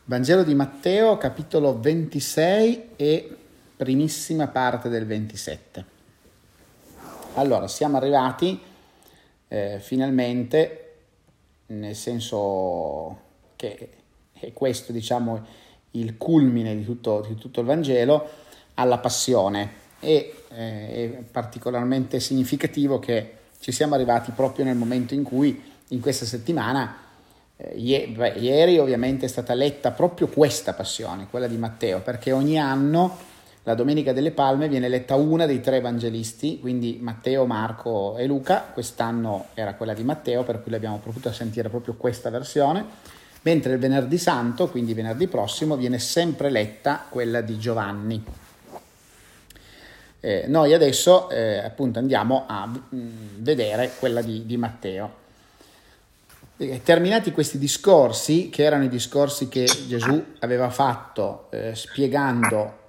Vangelo di Matteo, capitolo 26 e primissima parte del 27. Allora, siamo arrivati finalmente, nel senso che è questo, diciamo, il culmine di tutto il Vangelo, alla passione. E è particolarmente significativo che ci siamo arrivati proprio nel momento in cui, in questa settimana, ieri ovviamente è stata letta proprio questa passione, quella di Matteo, perché ogni anno la Domenica delle Palme viene letta una dei tre evangelisti, quindi Matteo, Marco e Luca. Quest'anno era quella di Matteo, per cui l'abbiamo potuto sentire proprio questa versione, mentre il venerdì santo, quindi venerdì prossimo, viene sempre letta quella di Giovanni. Noi adesso appunto andiamo a vedere quella di Matteo. Terminati questi discorsi, che erano i discorsi che Gesù aveva fatto spiegando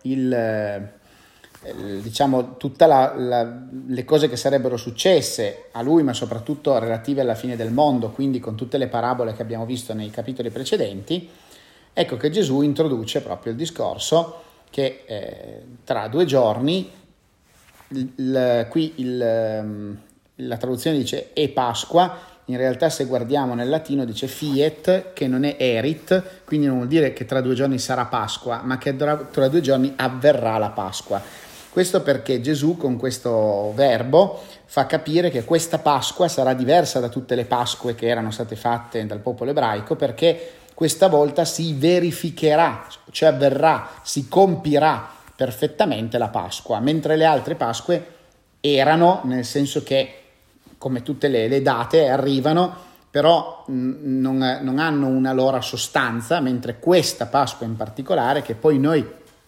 diciamo tutte le cose che sarebbero successe a lui, ma soprattutto relative alla fine del mondo, quindi con tutte le parabole che abbiamo visto nei capitoli precedenti, ecco che Gesù introduce proprio il discorso che tra 2 giorni, qui la traduzione dice è Pasqua. In realtà, se guardiamo nel latino, dice fiet, che non è erit, quindi non vuol dire che tra 2 giorni sarà Pasqua, ma che tra 2 giorni avverrà la Pasqua. Questo perché Gesù con questo verbo fa capire che questa Pasqua sarà diversa da tutte le Pasque che erano state fatte dal popolo ebraico, perché questa volta si verificherà, cioè avverrà, si compirà perfettamente la Pasqua, mentre le altre Pasque erano, nel senso che come tutte le date arrivano, però non hanno una loro sostanza, mentre questa Pasqua in particolare, che poi noi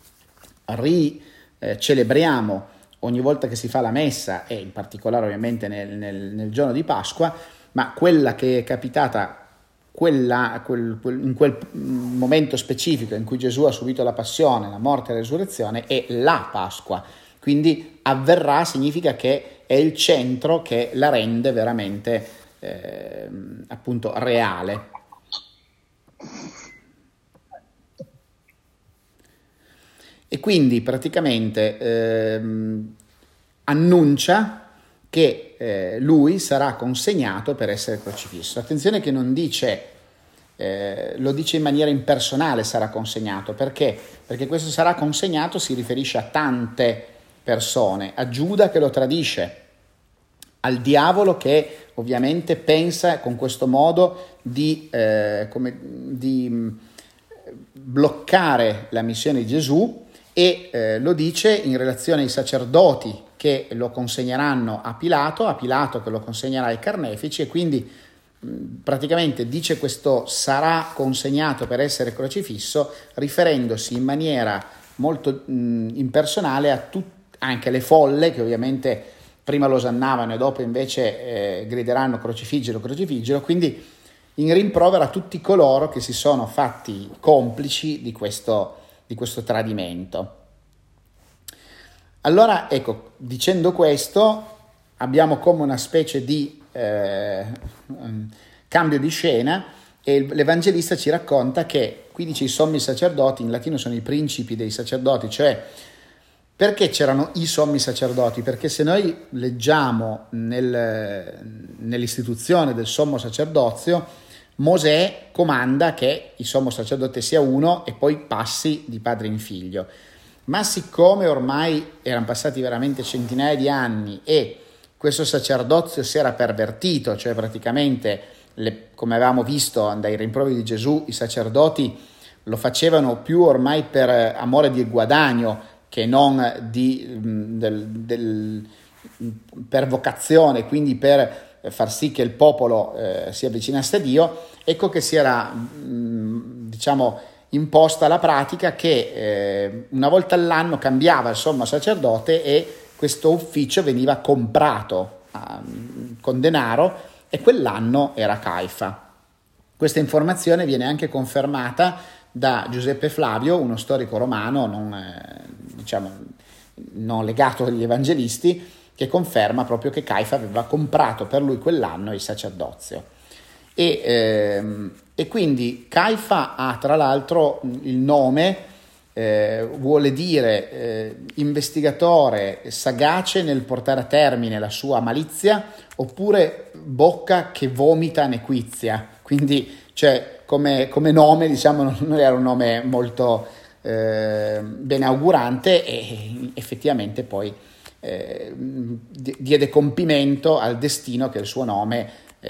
celebriamo ogni volta che si fa la messa, e in particolare ovviamente nel giorno di Pasqua, ma quella che è capitata in quel momento specifico in cui Gesù ha subito la passione, la morte e la resurrezione, è la Pasqua. Quindi avverrà significa che è il centro che la rende veramente appunto reale. E quindi praticamente annuncia che lui sarà consegnato per essere crocifisso. Attenzione che non dice, lo dice in maniera impersonale, sarà consegnato. Perché? Perché questo sarà consegnato si riferisce a tante persone, a Giuda che lo tradisce, al diavolo che ovviamente pensa con questo modo di bloccare la missione di Gesù, e lo dice in relazione ai sacerdoti che lo consegneranno a Pilato che lo consegnerà ai carnefici, e quindi praticamente dice questo sarà consegnato per essere crocifisso, riferendosi in maniera molto impersonale a anche le folle che ovviamente prima lo osannavano e dopo invece grideranno crocifiggilo, crocifiggilo, quindi in rimprovero a tutti coloro che si sono fatti complici di questo tradimento. Allora, ecco, dicendo questo, abbiamo come una specie di cambio di scena, e l'Evangelista ci racconta che, qui dice i sommi sacerdoti, in latino sono i principi dei sacerdoti, cioè perché c'erano i sommi sacerdoti? Perché se noi leggiamo nell'istituzione del sommo sacerdozio, Mosè comanda che il sommo sacerdote sia uno e poi passi di padre in figlio. Ma siccome ormai erano passati veramente centinaia di anni e questo sacerdozio si era pervertito, cioè praticamente, come avevamo visto dai rimproveri di Gesù, i sacerdoti lo facevano più ormai per amore di guadagno che non per vocazione, quindi per far sì che il popolo si avvicinasse a Dio. Ecco che si era imposta la pratica che una volta all'anno cambiava il sommo sacerdote e questo ufficio veniva comprato con denaro, e quell'anno era Caifa. Questa informazione viene anche confermata da Giuseppe Flavio, uno storico romano non legato agli evangelisti, che conferma proprio che Caifa aveva comprato per lui quell'anno il sacerdozio. E quindi Caifa ha tra l'altro il nome, vuole dire investigatore sagace nel portare a termine la sua malizia, oppure bocca che vomita nequizia. Quindi cioè, come nome, diciamo, non era un nome molto benaugurante, e effettivamente poi diede compimento al destino che il suo nome,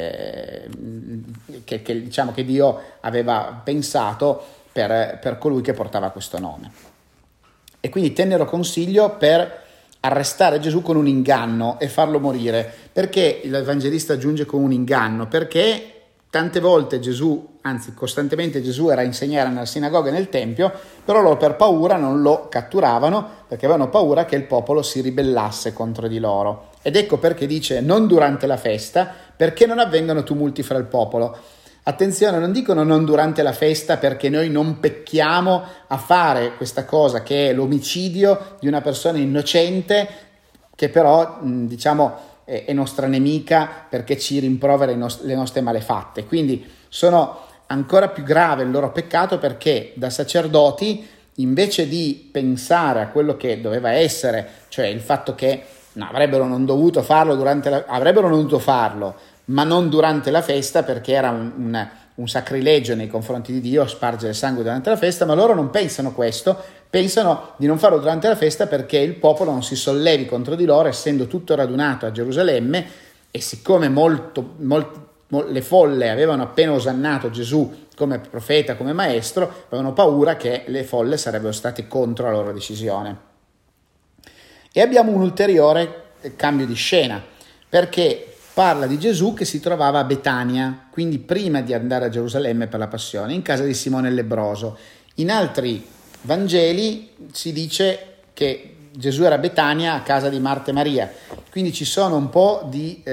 che diciamo che Dio aveva pensato per colui che portava questo nome. E quindi tennero consiglio per arrestare Gesù con un inganno e farlo morire. Perché l'Evangelista aggiunge con un inganno? Perché tante volte Gesù, anzi costantemente Gesù era a insegnare nella sinagoga e nel Tempio, però loro per paura non lo catturavano, perché avevano paura che il popolo si ribellasse contro di loro. Ed ecco perché dice non durante la festa, perché non avvengano tumulti fra il popolo. Attenzione, non dicono non durante la festa perché noi non pecchiamo a fare questa cosa che è l'omicidio di una persona innocente, che però diciamo è nostra nemica perché ci rimprovera le nostre malefatte. Quindi sono ancora più grave il loro peccato, perché da sacerdoti, invece di pensare a quello che doveva essere, cioè il fatto che avrebbero non dovuto farlo avrebbero non dovuto farlo, ma non durante la festa, perché era un sacrilegio nei confronti di Dio spargere sangue durante la festa, ma loro non pensano questo, pensano di non farlo durante la festa perché il popolo non si sollevi contro di loro, essendo tutto radunato a Gerusalemme, e siccome le folle avevano appena osannato Gesù come profeta, come maestro, avevano paura che le folle sarebbero state contro la loro decisione. E abbiamo un ulteriore cambio di scena, perché parla di Gesù che si trovava a Betania, quindi prima di andare a Gerusalemme per la passione, in casa di Simone il lebbroso. In altri Vangeli si dice che Gesù era a Betania a casa di Marta e Maria, quindi ci sono un po' di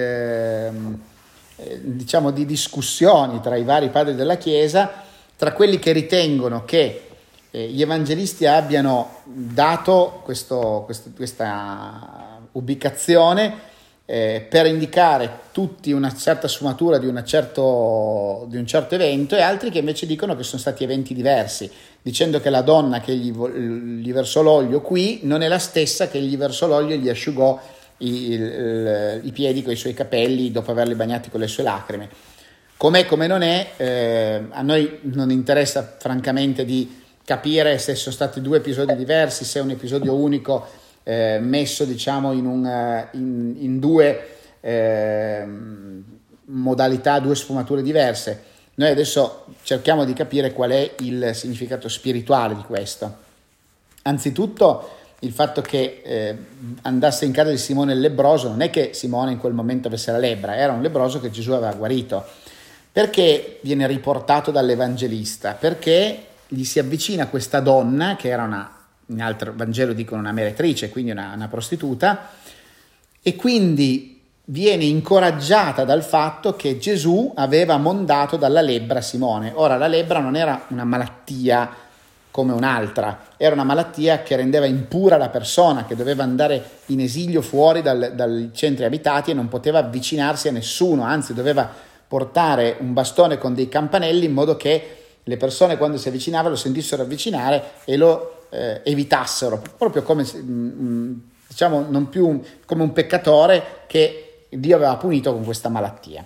discussioni tra i vari padri della Chiesa, tra quelli che ritengono che gli evangelisti abbiano dato questa ubicazione per indicare tutti una certa sfumatura di un certo evento, e altri che invece dicono che sono stati eventi diversi, dicendo che la donna che gli versò l'olio qui non è la stessa che gli versò l'olio e gli asciugò i piedi con i suoi capelli dopo averli bagnati con le sue lacrime. Com'è come non è, a noi non interessa francamente di capire se sono stati due episodi diversi, se è un episodio unico messo diciamo in due modalità, due sfumature diverse. Noi adesso cerchiamo di capire qual è il significato spirituale di questo. Anzitutto il fatto che andasse in casa di Simone il lebbroso, non è che Simone in quel momento avesse la lebbra, era un lebbroso che Gesù aveva guarito. Perché viene riportato dall'Evangelista? Perché gli si avvicina questa donna che era in altro Vangelo dicono una meretrice, quindi una prostituta, e quindi viene incoraggiata dal fatto che Gesù aveva mondato dalla lebbra Simone. Ora, la lebbra non era una malattia come un'altra, era una malattia che rendeva impura la persona, che doveva andare in esilio fuori dai centri abitati e non poteva avvicinarsi a nessuno, anzi doveva portare un bastone con dei campanelli in modo che le persone quando si avvicinavano lo sentissero avvicinare e lo evitassero, proprio come diciamo non più come un peccatore che Dio aveva punito con questa malattia.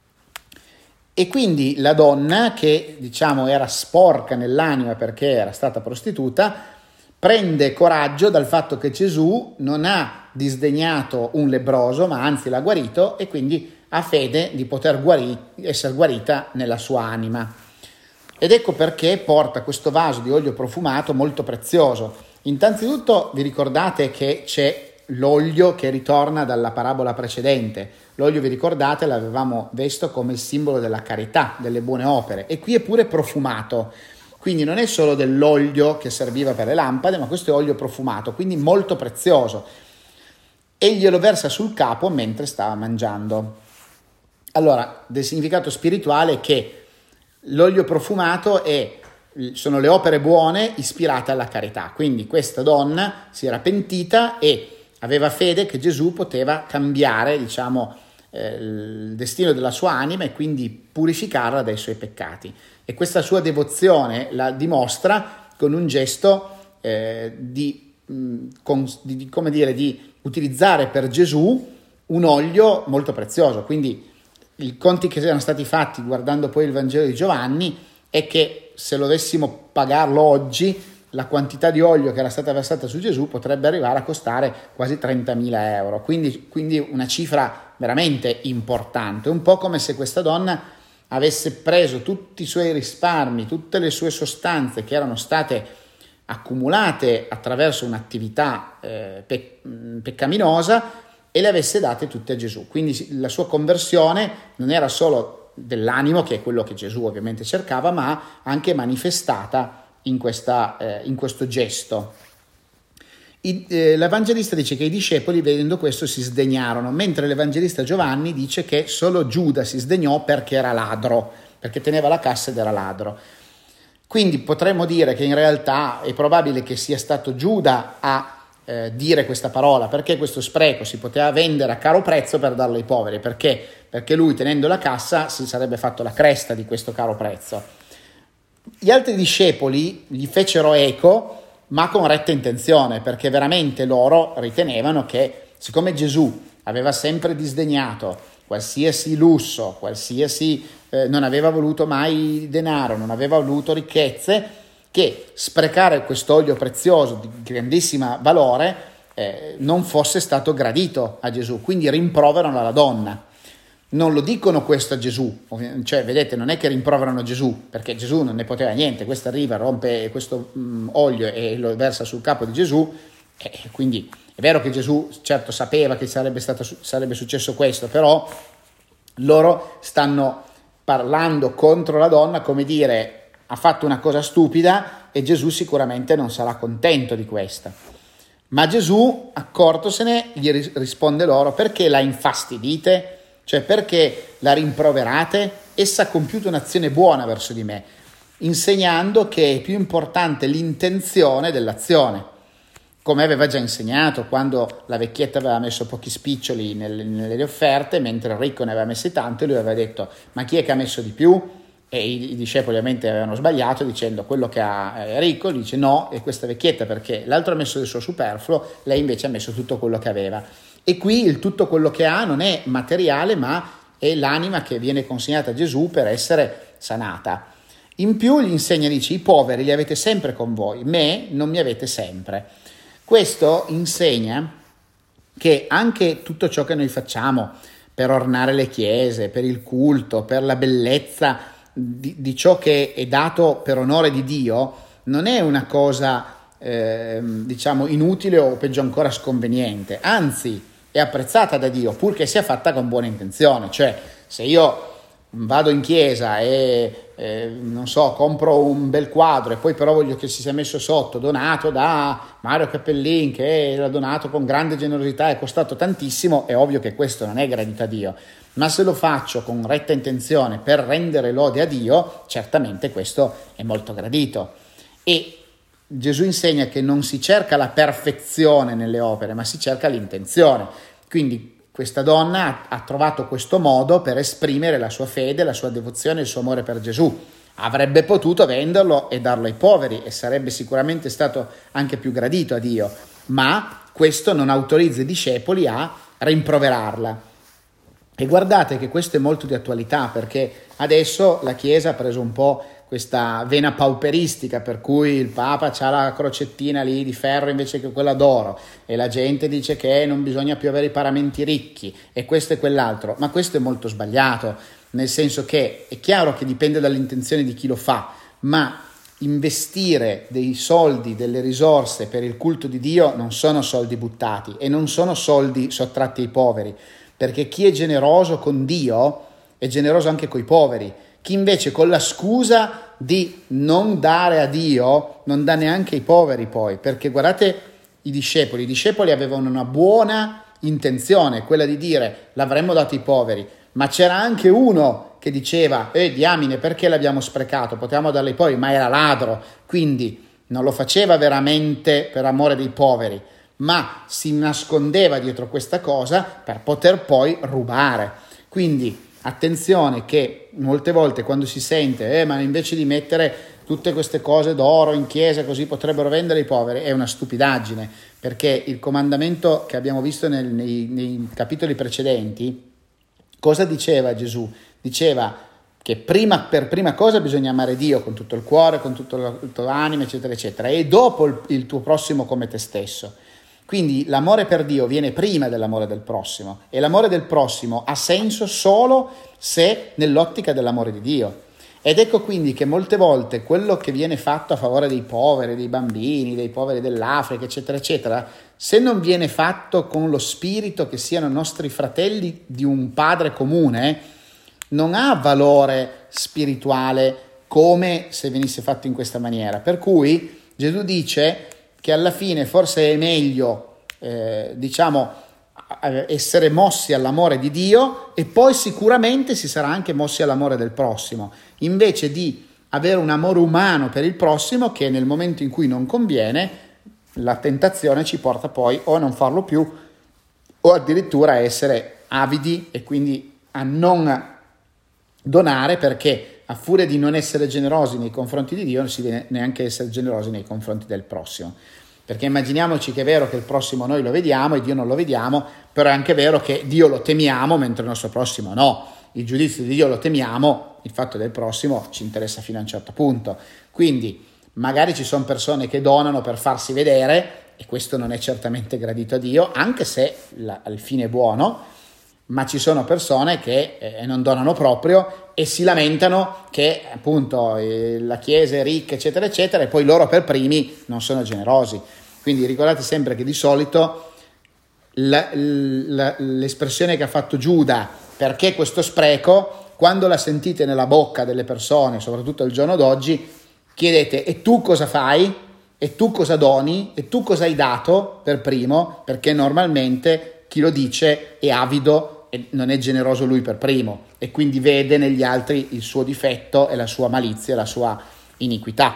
E quindi la donna, che diciamo era sporca nell'anima perché era stata prostituta, prende coraggio dal fatto che Gesù non ha disdegnato un lebbroso, ma anzi l'ha guarito, e quindi ha fede di poter essere guarita nella sua anima. Ed ecco perché porta questo vaso di olio profumato molto prezioso. Innanzitutto vi ricordate che c'è l'olio che ritorna dalla parabola precedente. L'olio, vi ricordate, l'avevamo visto come il simbolo della carità, delle buone opere, e qui è pure profumato. Quindi non è solo dell'olio che serviva per le lampade, ma questo è olio profumato, quindi molto prezioso. E glielo versa sul capo mentre stava mangiando. Allora, del significato spirituale è che l'olio profumato sono le opere buone ispirate alla carità. Quindi questa donna si era pentita e aveva fede che Gesù poteva cambiare, diciamo, il destino della sua anima e quindi purificarla dai suoi peccati. E questa sua devozione la dimostra con un gesto di utilizzare per Gesù un olio molto prezioso. Quindi i conti che erano stati fatti guardando poi il Vangelo di Giovanni è che se lo dovessimo pagarlo oggi, la quantità di olio che era stata versata su Gesù potrebbe arrivare a costare quasi 30.000 euro, quindi una cifra veramente importante, un po' come se questa donna avesse preso tutti i suoi risparmi, tutte le sue sostanze che erano state accumulate attraverso un'attività peccaminosa e le avesse date tutte a Gesù. Quindi la sua conversione non era solo dell'animo, che è quello che Gesù ovviamente cercava, ma anche manifestata in questo gesto. L'Evangelista dice che i discepoli, vedendo questo, si sdegnarono, mentre l'Evangelista Giovanni dice che solo Giuda si sdegnò perché era ladro, perché teneva la cassa ed era ladro. Quindi potremmo dire che in realtà è probabile che sia stato Giuda a dire questa parola, perché questo spreco si poteva vendere a caro prezzo per darlo ai poveri, perché lui, tenendo la cassa, si sarebbe fatto la cresta di questo caro prezzo. Gli altri discepoli gli fecero eco, ma con retta intenzione, perché veramente loro ritenevano che, siccome Gesù aveva sempre disdegnato qualsiasi lusso, non aveva voluto mai denaro, non aveva voluto ricchezze, che sprecare quest'olio prezioso di grandissimo valore non fosse stato gradito a Gesù, quindi rimproverano la donna. Non lo dicono questo a Gesù, cioè vedete, non è che rimproverano Gesù, perché Gesù non ne poteva niente, questo arriva, rompe questo olio e lo versa sul capo di Gesù, quindi è vero che Gesù certo sapeva che sarebbe successo questo, però loro stanno parlando contro la donna, come dire, ha fatto una cosa stupida e Gesù sicuramente non sarà contento di questa. Ma Gesù, accortosene, gli risponde loro: perché la infastidite? Cioè, perché la rimproverate? Essa ha compiuto un'azione buona verso di me, insegnando che è più importante l'intenzione dell'azione, come aveva già insegnato quando la vecchietta aveva messo pochi spiccioli nelle offerte, mentre il ricco ne aveva messi tanto, e lui aveva detto: ma chi è che ha messo di più? E i discepoli ovviamente avevano sbagliato dicendo: quello che è ricco. Gli dice: no, è questa vecchietta, perché l'altro ha messo del suo superfluo, lei invece ha messo tutto quello che aveva. E qui il tutto quello che ha non è materiale, ma è l'anima che viene consegnata a Gesù per essere sanata. In più gli insegna, dice: i poveri li avete sempre con voi, me non mi avete sempre. Questo insegna che anche tutto ciò che noi facciamo per ornare le chiese, per il culto, per la bellezza di ciò che è dato per onore di Dio, non è una cosa inutile o peggio ancora sconveniente, anzi è apprezzata da Dio, purché sia fatta con buona intenzione. Cioè, se io vado in chiesa e compro un bel quadro e poi però voglio che si sia messo sotto donato da Mario Cappellin, che l'ha donato con grande generosità, è costato tantissimo, è ovvio che questo non è gradito a Dio. Ma se lo faccio con retta intenzione per rendere lode a Dio, certamente questo è molto gradito. E Gesù insegna che non si cerca la perfezione nelle opere, ma si cerca l'intenzione. Quindi questa donna ha trovato questo modo per esprimere la sua fede, la sua devozione, il suo amore per Gesù. Avrebbe potuto venderlo e darlo ai poveri e sarebbe sicuramente stato anche più gradito a Dio, ma questo non autorizza i discepoli a rimproverarla. E guardate che questo è molto di attualità, perché adesso la Chiesa ha preso un po' questa vena pauperistica, per cui il Papa ha la crocettina lì di ferro invece che quella d'oro, e la gente dice che non bisogna più avere i paramenti ricchi e questo e quell'altro, ma questo è molto sbagliato, nel senso che è chiaro che dipende dall'intenzione di chi lo fa, ma investire dei soldi, delle risorse per il culto di Dio non sono soldi buttati e non sono soldi sottratti ai poveri, perché chi è generoso con Dio è generoso anche coi poveri. Chi invece con la scusa di non dare a Dio non dà neanche ai poveri poi, perché guardate i discepoli avevano una buona intenzione, quella di dire l'avremmo dato ai poveri, ma c'era anche uno che diceva diamine, perché l'abbiamo sprecato, potevamo darlo ai poveri, ma era ladro, quindi non lo faceva veramente per amore dei poveri, ma si nascondeva dietro questa cosa per poter poi rubare. Quindi attenzione che molte volte quando si sente ma invece di mettere tutte queste cose d'oro in chiesa così potrebbero vendere i poveri, è una stupidaggine, perché il comandamento che abbiamo visto nei capitoli precedenti, cosa diceva Gesù? Diceva che per prima cosa bisogna amare Dio con tutto il cuore, con tutto l'anima, eccetera, eccetera, e dopo il tuo prossimo come te stesso. Quindi l'amore per Dio viene prima dell'amore del prossimo, e l'amore del prossimo ha senso solo se nell'ottica dell'amore di Dio. Ed ecco quindi che molte volte quello che viene fatto a favore dei poveri, dei bambini, dei poveri dell'Africa, eccetera, eccetera, se non viene fatto con lo spirito che siano nostri fratelli di un padre comune, non ha valore spirituale come se venisse fatto in questa maniera. Per cui Gesù dice che alla fine forse è meglio, essere mossi all'amore di Dio e poi sicuramente si sarà anche mossi all'amore del prossimo, invece di avere un amore umano per il prossimo che nel momento in cui non conviene, la tentazione ci porta poi o a non farlo più o addirittura a essere avidi e quindi a non donare, perché a furia di non essere generosi nei confronti di Dio non si viene neanche a essere generosi nei confronti del prossimo. Perché immaginiamoci che è vero che il prossimo noi lo vediamo e Dio non lo vediamo, però è anche vero che Dio lo temiamo mentre il nostro prossimo no. Il giudizio di Dio lo temiamo, il fatto del prossimo ci interessa fino a un certo punto. Quindi magari ci sono persone che donano per farsi vedere e questo non è certamente gradito a Dio, anche se il fine è buono, ma ci sono persone che non donano proprio e si lamentano che appunto la Chiesa è ricca, eccetera, eccetera, e poi loro per primi non sono generosi. Quindi ricordate sempre che di solito l'espressione che ha fatto Giuda, perché questo spreco, quando la sentite nella bocca delle persone, soprattutto al giorno d'oggi, chiedete: e tu cosa fai? E tu cosa doni? E tu cosa hai dato per primo? Perché normalmente chi lo dice è avido e non è generoso lui per primo e quindi vede negli altri il suo difetto e la sua malizia, la sua iniquità.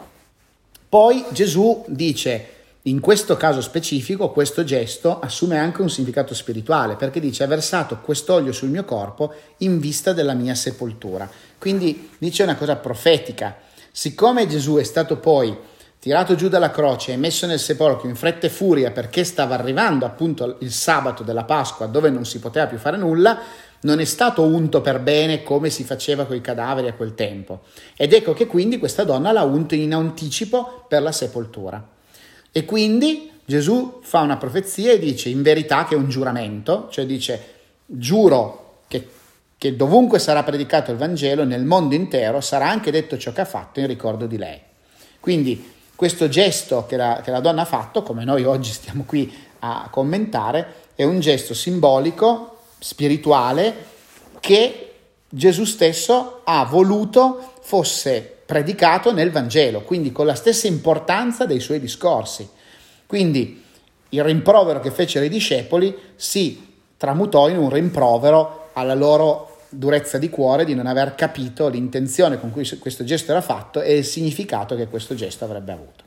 Poi Gesù dice, in questo caso specifico, questo gesto assume anche un significato spirituale, perché dice: ha versato quest'olio sul mio corpo in vista della mia sepoltura. Quindi dice una cosa profetica. Siccome Gesù è stato poi tirato giù dalla croce e messo nel sepolcro in fretta e furia perché stava arrivando appunto il sabato della Pasqua dove non si poteva più fare nulla, non è stato unto per bene come si faceva con i cadaveri a quel tempo. Ed ecco che quindi questa donna l'ha unto in anticipo per la sepoltura. E quindi Gesù fa una profezia e dice in verità che è un giuramento, cioè dice: giuro che dovunque sarà predicato il Vangelo nel mondo intero sarà anche detto ciò che ha fatto in ricordo di lei. Quindi questo gesto che la donna ha fatto, come noi oggi stiamo qui a commentare, è un gesto simbolico, spirituale, che Gesù stesso ha voluto fosse predicato nel Vangelo, quindi con la stessa importanza dei suoi discorsi. Quindi il rimprovero che fecero i discepoli si tramutò in un rimprovero alla loro durezza di cuore di non aver capito l'intenzione con cui questo gesto era fatto e il significato che questo gesto avrebbe avuto.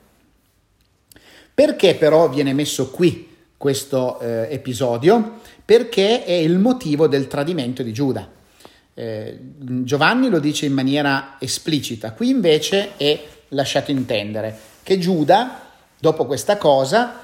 Perché però viene messo qui questo episodio? Perché è il motivo del tradimento di Giuda. Giovanni lo dice in maniera esplicita, qui invece è lasciato intendere che Giuda, dopo questa cosa,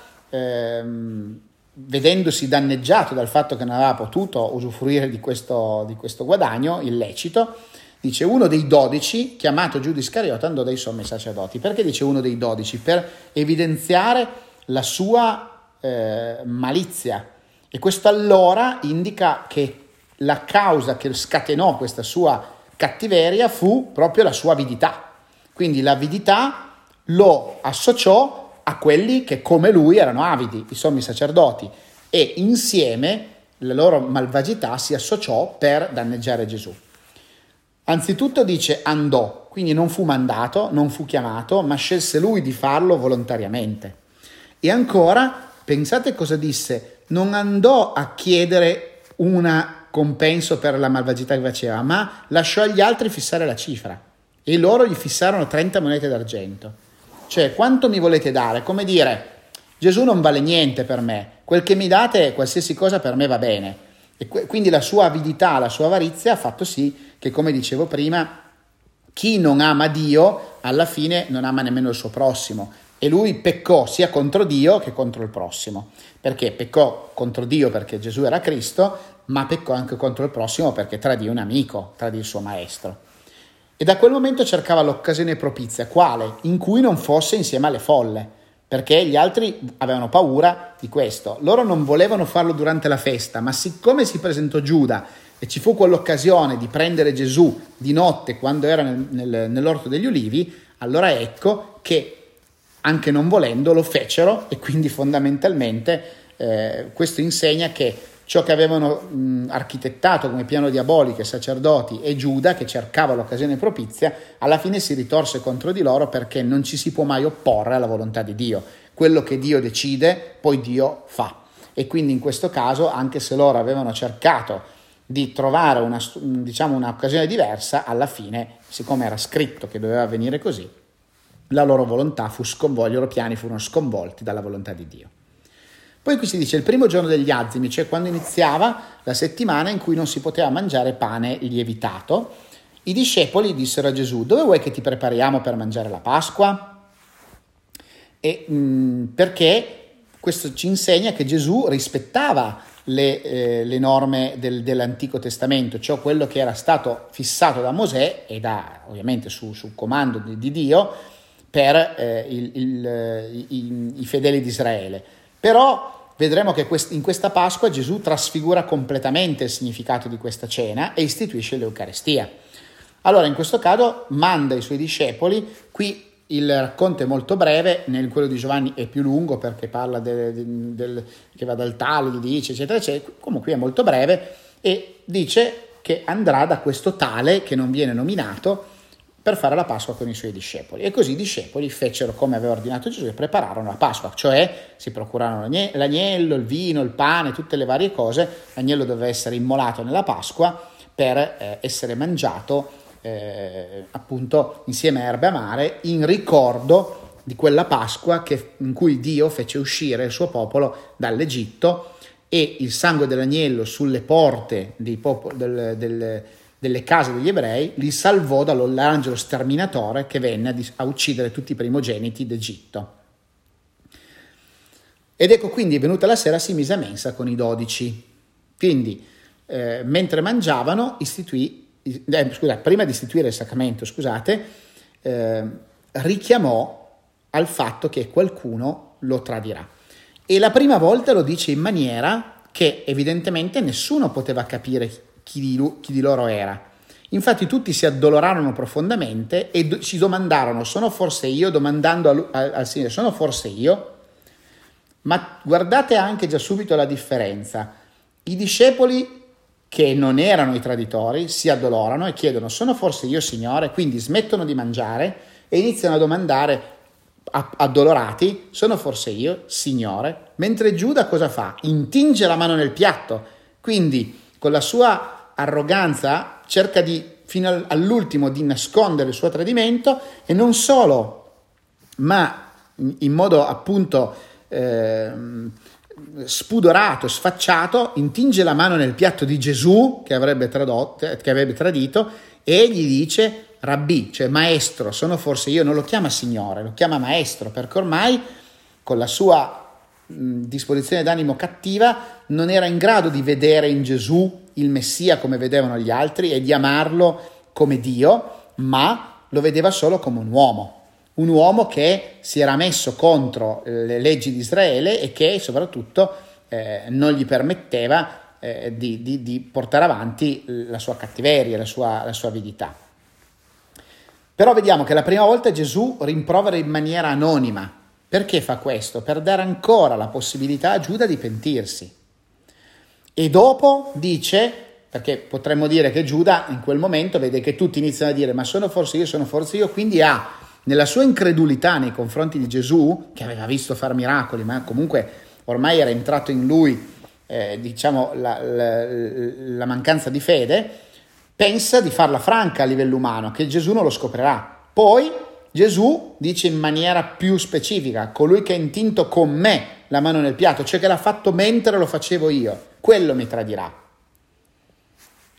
vedendosi danneggiato dal fatto che non aveva potuto usufruire di questo guadagno illecito, dice: uno dei 12, chiamato Giuda Iscariota, andò dai sommi sacerdoti. Perché dice uno dei 12? Per evidenziare la sua malizia, e questo allora indica che la causa che scatenò questa sua cattiveria fu proprio la sua avidità. Quindi l'avidità lo associò a quelli che come lui erano avidi, i sommi sacerdoti, e insieme la loro malvagità si associò per danneggiare Gesù. Anzitutto dice andò, quindi non fu mandato, non fu chiamato, ma scelse lui di farlo volontariamente. E ancora, pensate cosa disse: non andò a chiedere una compenso per la malvagità che faceva, ma lasciò agli altri fissare la cifra, e loro gli fissarono 30 monete d'argento. Cioè, quanto mi volete dare? Come dire, Gesù non vale niente per me, quel che mi date, qualsiasi cosa per me va bene. E quindi la sua avidità, la sua avarizia ha fatto sì che, come dicevo prima, chi non ama Dio alla fine non ama nemmeno il suo prossimo, e lui peccò sia contro Dio che contro il prossimo. Perché peccò contro Dio perché Gesù era Cristo, ma peccò anche contro il prossimo perché tradì un amico, tradì il suo maestro. E da quel momento cercava l'occasione propizia, quale? In cui non fosse insieme alle folle, perché gli altri avevano paura di questo. Loro non volevano farlo durante la festa, ma siccome si presentò Giuda e ci fu quell'occasione di prendere Gesù di notte quando era nell'orto degli ulivi, allora ecco che anche non volendo lo fecero, e quindi fondamentalmente questo insegna che ciò che avevano architettato come piano diabolico i sacerdoti e Giuda, che cercava l'occasione propizia, alla fine si ritorse contro di loro, perché non ci si può mai opporre alla volontà di Dio. Quello che Dio decide, poi Dio fa. E quindi in questo caso, anche se loro avevano cercato di trovare un'occasione diversa, alla fine, siccome era scritto che doveva avvenire così, la loro volontà fu sconvolta, i loro piani furono sconvolti dalla volontà di Dio. Poi qui si dice il primo giorno degli azimi, cioè quando iniziava la settimana in cui non si poteva mangiare pane lievitato, i discepoli dissero a Gesù: dove vuoi che ti prepariamo per mangiare la Pasqua? E perché questo ci insegna che Gesù rispettava le norme dell'Antico Testamento, cioè quello che era stato fissato da Mosè e ovviamente su comando di Dio per i fedeli di Israele. Però vedremo che in questa Pasqua Gesù trasfigura completamente il significato di questa cena e istituisce l'Eucaristia. Allora in questo caso manda i suoi discepoli, qui il racconto è molto breve, quello di Giovanni è più lungo perché parla che va dal tale, gli dice eccetera eccetera, comunque è molto breve, e dice che andrà da questo tale che non viene nominato per fare la Pasqua con i suoi discepoli. E così i discepoli fecero come aveva ordinato Gesù e prepararono la Pasqua, cioè si procurarono l'agnello, il vino, il pane, tutte le varie cose. L'agnello doveva essere immolato nella Pasqua per essere mangiato appunto insieme a erbe amare, in ricordo di quella Pasqua in cui Dio fece uscire il suo popolo dall'Egitto, e il sangue dell'agnello sulle porte delle case degli ebrei li salvò dall'angelo sterminatore che venne a uccidere tutti i primogeniti d'Egitto. Ed ecco, quindi venuta la sera si mise a mensa con i 12. Quindi mentre mangiavano prima di istituire il sacramento, richiamò al fatto che qualcuno lo tradirà. E la prima volta lo dice in maniera che evidentemente nessuno poteva capire chi di loro era. Infatti tutti si addolorarono profondamente e ci domandarono: sono forse io? Domandando al Signore: sono forse io? Ma guardate anche già subito la differenza. I discepoli, che non erano i traditori, si addolorano e chiedono: sono forse io, Signore? Quindi smettono di mangiare e iniziano a domandare addolorati: sono forse io, Signore? Mentre Giuda cosa fa? Intinge la mano nel piatto, quindi con la sua arroganza cerca fino all'ultimo di nascondere il suo tradimento, e non solo, ma in modo appunto spudorato, sfacciato, intinge la mano nel piatto di Gesù che avrebbe tradito, e gli dice: Rabbì, cioè maestro, sono forse io? Non lo chiama Signore, lo chiama maestro, perché ormai con la sua disposizione d'animo cattiva non era in grado di vedere in Gesù il Messia come vedevano gli altri e di amarlo come Dio, ma lo vedeva solo come un uomo che si era messo contro le leggi di Israele e che soprattutto non gli permetteva di portare avanti la sua cattiveria, la sua avidità. Però vediamo che la prima volta Gesù rimprovera in maniera anonima. Perché fa questo? Per dare ancora la possibilità a Giuda di pentirsi. E dopo dice, perché potremmo dire che Giuda in quel momento vede che tutti iniziano a dire: ma sono forse io, quindi nella sua incredulità nei confronti di Gesù, che aveva visto fare miracoli, ma comunque ormai era entrato in lui la mancanza di fede, pensa di farla franca a livello umano, che Gesù non lo scoprirà. Poi Gesù dice in maniera più specifica: colui che ha intinto con me la mano nel piatto, cioè che l'ha fatto mentre lo facevo io, quello mi tradirà.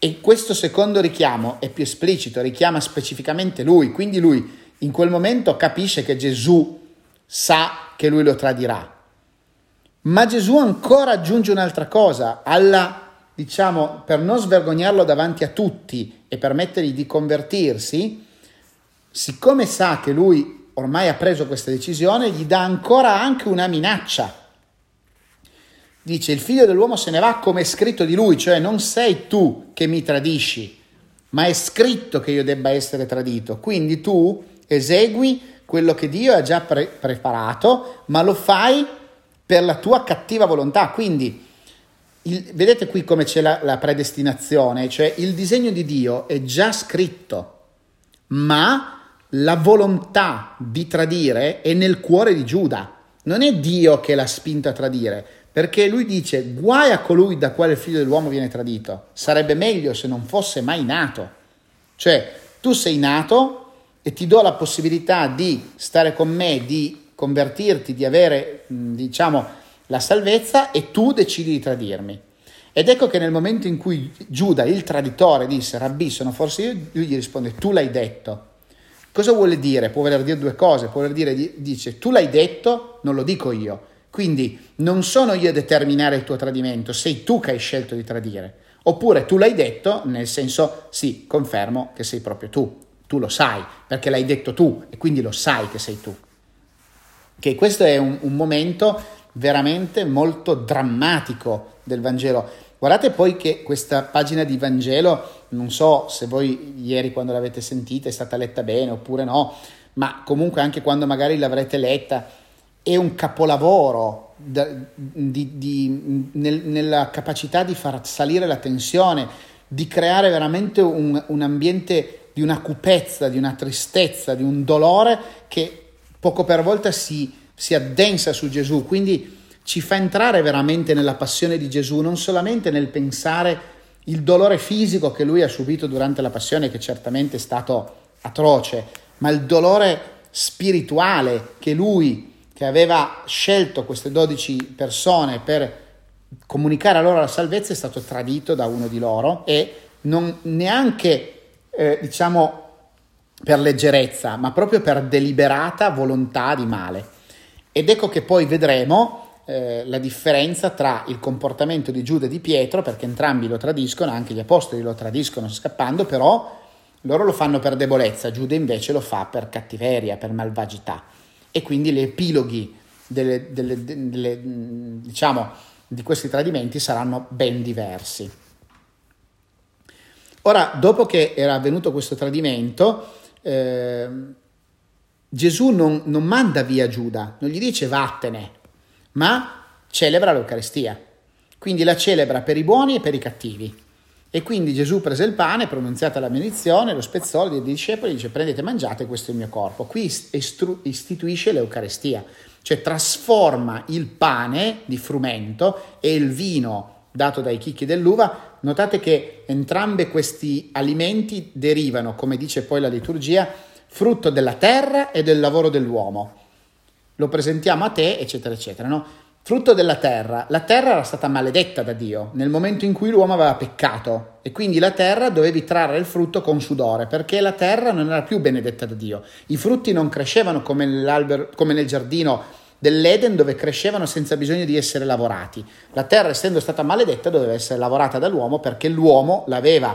E questo secondo richiamo è più esplicito, richiama specificamente lui, quindi lui in quel momento capisce che Gesù sa che lui lo tradirà. Ma Gesù ancora aggiunge un'altra cosa, per non svergognarlo davanti a tutti e permettergli di convertirsi, siccome sa che lui ormai ha preso questa decisione, gli dà ancora anche una minaccia. Dice: il figlio dell'uomo se ne va come è scritto di lui, cioè non sei tu che mi tradisci, ma è scritto che io debba essere tradito. Quindi tu esegui quello che Dio ha già preparato, ma lo fai per la tua cattiva volontà. Quindi vedete qui come c'è la predestinazione, cioè il disegno di Dio è già scritto, ma la volontà di tradire è nel cuore di Giuda. Non è Dio che l'ha spinto a tradire, perché lui dice: guai a colui da quale il figlio dell'uomo viene tradito, sarebbe meglio se non fosse mai nato. Cioè tu sei nato e ti do la possibilità di stare con me, di convertirti, di avere la salvezza, e tu decidi di tradirmi. Ed ecco che nel momento in cui Giuda, il traditore, disse: Rabbì, sono forse io, lui gli risponde: tu l'hai detto. Cosa vuole dire? Può voler dire due cose. Può voler dire, dice: tu l'hai detto, non lo dico io. Quindi non sono io a determinare il tuo tradimento, sei tu che hai scelto di tradire. Oppure tu l'hai detto, nel senso, sì, confermo che sei proprio tu lo sai, perché l'hai detto tu e quindi lo sai che sei tu. Che questo è un momento veramente molto drammatico del Vangelo. Guardate poi che questa pagina di Vangelo, non so se voi ieri quando l'avete sentita è stata letta bene oppure no, ma comunque anche quando magari l'avrete letta, è un capolavoro nella capacità di far salire la tensione, di creare veramente un ambiente di una cupezza, di una tristezza, di un dolore che poco per volta si addensa su Gesù. Quindi ci fa entrare veramente nella passione di Gesù, non solamente nel pensare il dolore fisico che lui ha subito durante la passione, che certamente è stato atroce, ma il dolore spirituale che lui, che aveva scelto queste 12 persone per comunicare a loro la salvezza, è stato tradito da uno di loro, e non neanche per leggerezza, ma proprio per deliberata volontà di male. Ed ecco che poi vedremo la differenza tra il comportamento di Giuda e di Pietro, perché entrambi lo tradiscono, anche gli apostoli lo tradiscono scappando, però loro lo fanno per debolezza, Giuda invece lo fa per cattiveria, per malvagità. E quindi le epiloghi di questi tradimenti saranno ben diversi. Ora, dopo che era avvenuto questo tradimento, Gesù non manda via Giuda, non gli dice vattene, ma celebra l'Eucaristia. Quindi la celebra per i buoni e per i cattivi. E quindi Gesù prese il pane, pronunziata la benedizione, lo spezzò, ai discepoli dice: prendete e mangiate, questo è il mio corpo. Qui istituisce l'Eucaristia, cioè trasforma il pane di frumento e il vino dato dai chicchi dell'uva. Notate che entrambi questi alimenti derivano, come dice poi la liturgia, frutto della terra e del lavoro dell'uomo. Lo presentiamo a te, eccetera, eccetera, no? Frutto della terra. La terra era stata maledetta da Dio nel momento in cui l'uomo aveva peccato, e quindi la terra dovevi trarre il frutto con sudore, perché la terra non era più benedetta da Dio. I frutti non crescevano come nel giardino dell'Eden, dove crescevano senza bisogno di essere lavorati. La terra, essendo stata maledetta, doveva essere lavorata dall'uomo, perché l'uomo l'aveva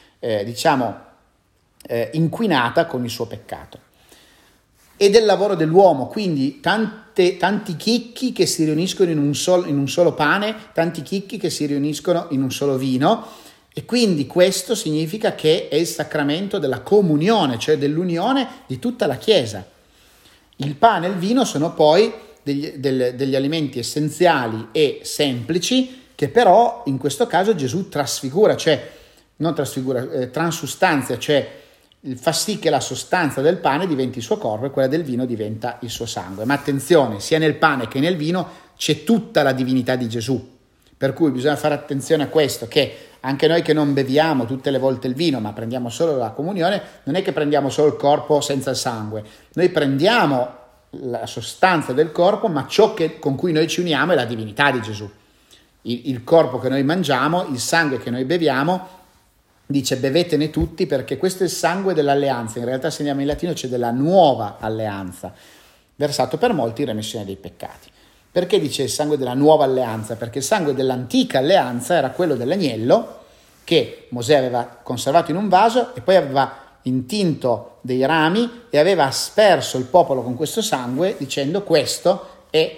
inquinata con il suo peccato. E del lavoro dell'uomo, quindi tanti chicchi che si riuniscono in un solo pane, tanti chicchi che si riuniscono in un solo vino, e quindi questo significa che è il sacramento della comunione, cioè dell'unione di tutta la Chiesa. Il pane e il vino sono poi degli alimenti essenziali e semplici, che però in questo caso Gesù trasfigura, cioè non trasfigura, transustanzia, cioè fa sì che la sostanza del pane diventi il suo corpo e quella del vino diventa il suo sangue. Ma attenzione, sia nel pane che nel vino c'è tutta la divinità di Gesù, per cui bisogna fare attenzione a questo, che anche noi che non beviamo tutte le volte il vino, ma prendiamo solo la comunione, non è che prendiamo solo il corpo senza il sangue, noi prendiamo la sostanza del corpo, ma ciò con cui noi ci uniamo è la divinità di Gesù. Il corpo che noi mangiamo, il sangue che noi beviamo, dice bevetene tutti perché questo è il sangue dell'alleanza, in realtà se andiamo in latino c'è della nuova alleanza, versato per molti in remissione dei peccati. Perché dice il sangue della nuova alleanza? Perché il sangue dell'antica alleanza era quello dell'agnello che Mosè aveva conservato in un vaso e poi aveva intinto dei rami e aveva asperso il popolo con questo sangue dicendo questo è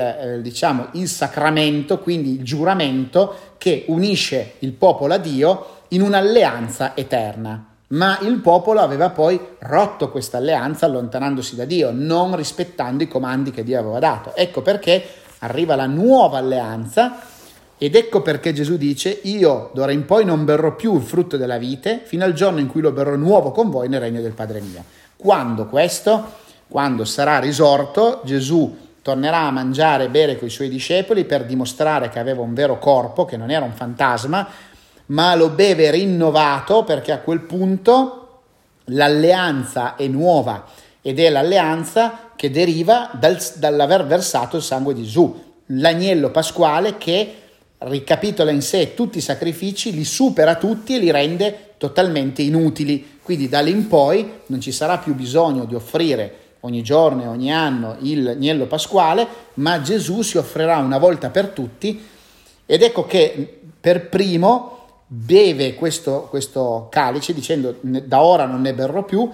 il sacramento, quindi il giuramento che unisce il popolo a Dio in un'alleanza eterna. Ma il popolo aveva poi rotto questa alleanza allontanandosi da Dio, non rispettando i comandi che Dio aveva dato. Ecco perché arriva la nuova alleanza ed ecco perché Gesù dice io d'ora in poi non berrò più il frutto della vite fino al giorno in cui lo berrò nuovo con voi nel regno del Padre mio. Quando questo? Quando sarà risorto, Gesù tornerà a mangiare e bere con i suoi discepoli per dimostrare che aveva un vero corpo, che non era un fantasma, ma lo beve rinnovato perché a quel punto l'alleanza è nuova ed è l'alleanza che deriva dall'aver versato il sangue di Gesù, l'agnello pasquale che ricapitola in sé tutti i sacrifici, li supera tutti e li rende totalmente inutili. Quindi da lì in poi non ci sarà più bisogno di offrire ogni giorno e ogni anno il agnello pasquale, ma Gesù si offrirà una volta per tutti ed ecco che per primo beve questo calice dicendo da ora non ne berrò più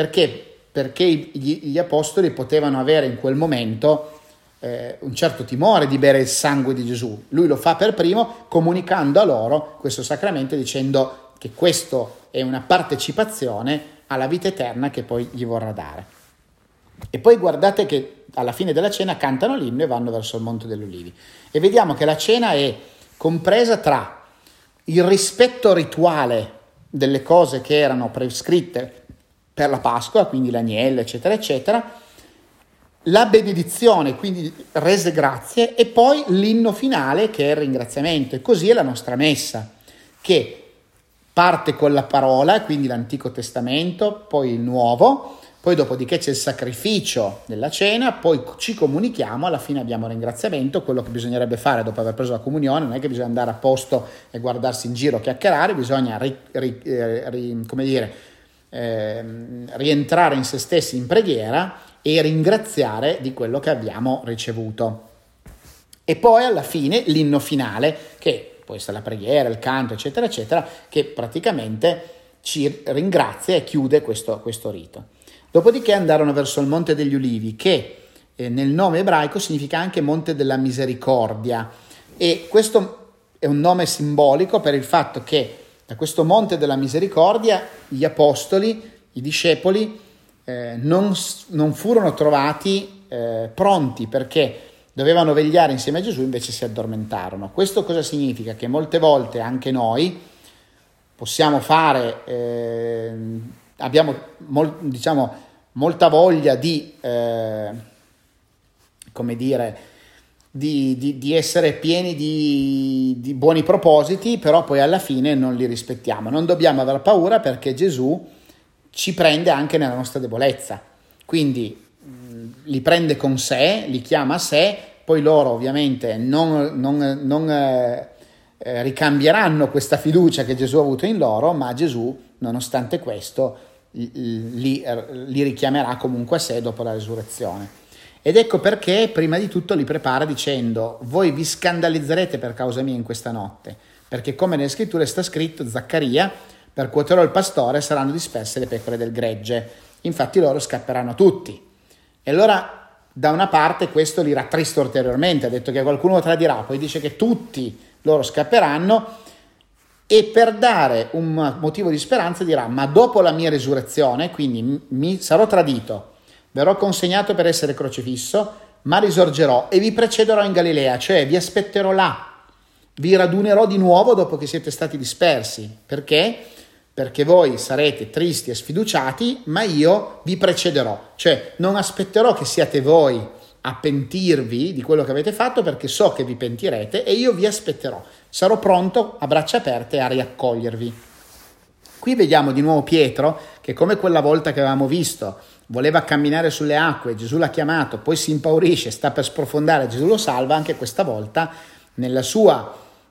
perché gli apostoli potevano avere in quel momento un certo timore di bere il sangue di Gesù. Lui lo fa per primo comunicando a loro questo sacramento dicendo che questo è una partecipazione alla vita eterna che poi gli vorrà dare. E poi guardate che alla fine della cena cantano l'inno e vanno verso il Monte degli Ulivi e vediamo che la cena è compresa tra il rispetto rituale delle cose che erano prescritte per la Pasqua, quindi l'agnello, eccetera, eccetera, la benedizione, quindi rese grazie, e poi l'inno finale che è il ringraziamento. E così è la nostra messa, che parte con la parola, quindi l'Antico Testamento, poi il Nuovo, poi dopodiché c'è il sacrificio della cena, poi ci comunichiamo, alla fine abbiamo il ringraziamento, quello che bisognerebbe fare dopo aver preso la comunione, non è che bisogna andare a posto e guardarsi in giro, chiacchierare, bisogna rientrare in se stessi in preghiera e ringraziare di quello che abbiamo ricevuto. E poi alla fine l'inno finale, che può essere la preghiera, il canto, eccetera, eccetera, che praticamente ci ringrazia e chiude questo rito. Dopodiché andarono verso il Monte degli Ulivi, che nel nome ebraico significa anche Monte della Misericordia, e questo è un nome simbolico per il fatto che da questo Monte della Misericordia gli apostoli, i discepoli, non furono trovati pronti perché dovevano vegliare insieme a Gesù, invece si addormentarono. Questo cosa significa? Che molte volte anche noi possiamo fare, abbiamo molta voglia di essere pieni di buoni propositi, però poi alla fine non li rispettiamo. Non dobbiamo aver paura perché Gesù ci prende anche nella nostra debolezza, quindi li prende con sé, li chiama a sé, poi loro ovviamente non ricambieranno questa fiducia che Gesù ha avuto in loro, ma Gesù nonostante questo li richiamerà comunque a sé dopo la risurrezione. Ed ecco perché prima di tutto li prepara dicendo: voi vi scandalizzerete per causa mia in questa notte, perché come nelle scritture sta scritto, Zaccaria, percuoterò il pastore e saranno disperse le pecore del gregge, infatti loro scapperanno tutti. E allora da una parte questo li rattrista ulteriormente, ha detto che qualcuno lo tradirà, poi dice che tutti loro scapperanno, e per dare un motivo di speranza dirà: ma dopo la mia risurrezione, quindi mi sarò tradito, verrò consegnato per essere crocifisso, ma risorgerò e vi precederò in Galilea, cioè vi aspetterò là, vi radunerò di nuovo dopo che siete stati dispersi. Perché? Perché voi sarete tristi e sfiduciati, ma io vi precederò, cioè non aspetterò che siate voi a pentirvi di quello che avete fatto, perché so che vi pentirete e io vi aspetterò, sarò pronto a braccia aperte a riaccogliervi. Qui vediamo di nuovo Pietro che, come quella volta che avevamo visto, voleva camminare sulle acque, Gesù l'ha chiamato, poi si impaurisce, sta per sprofondare, Gesù lo salva. Anche questa volta nella sua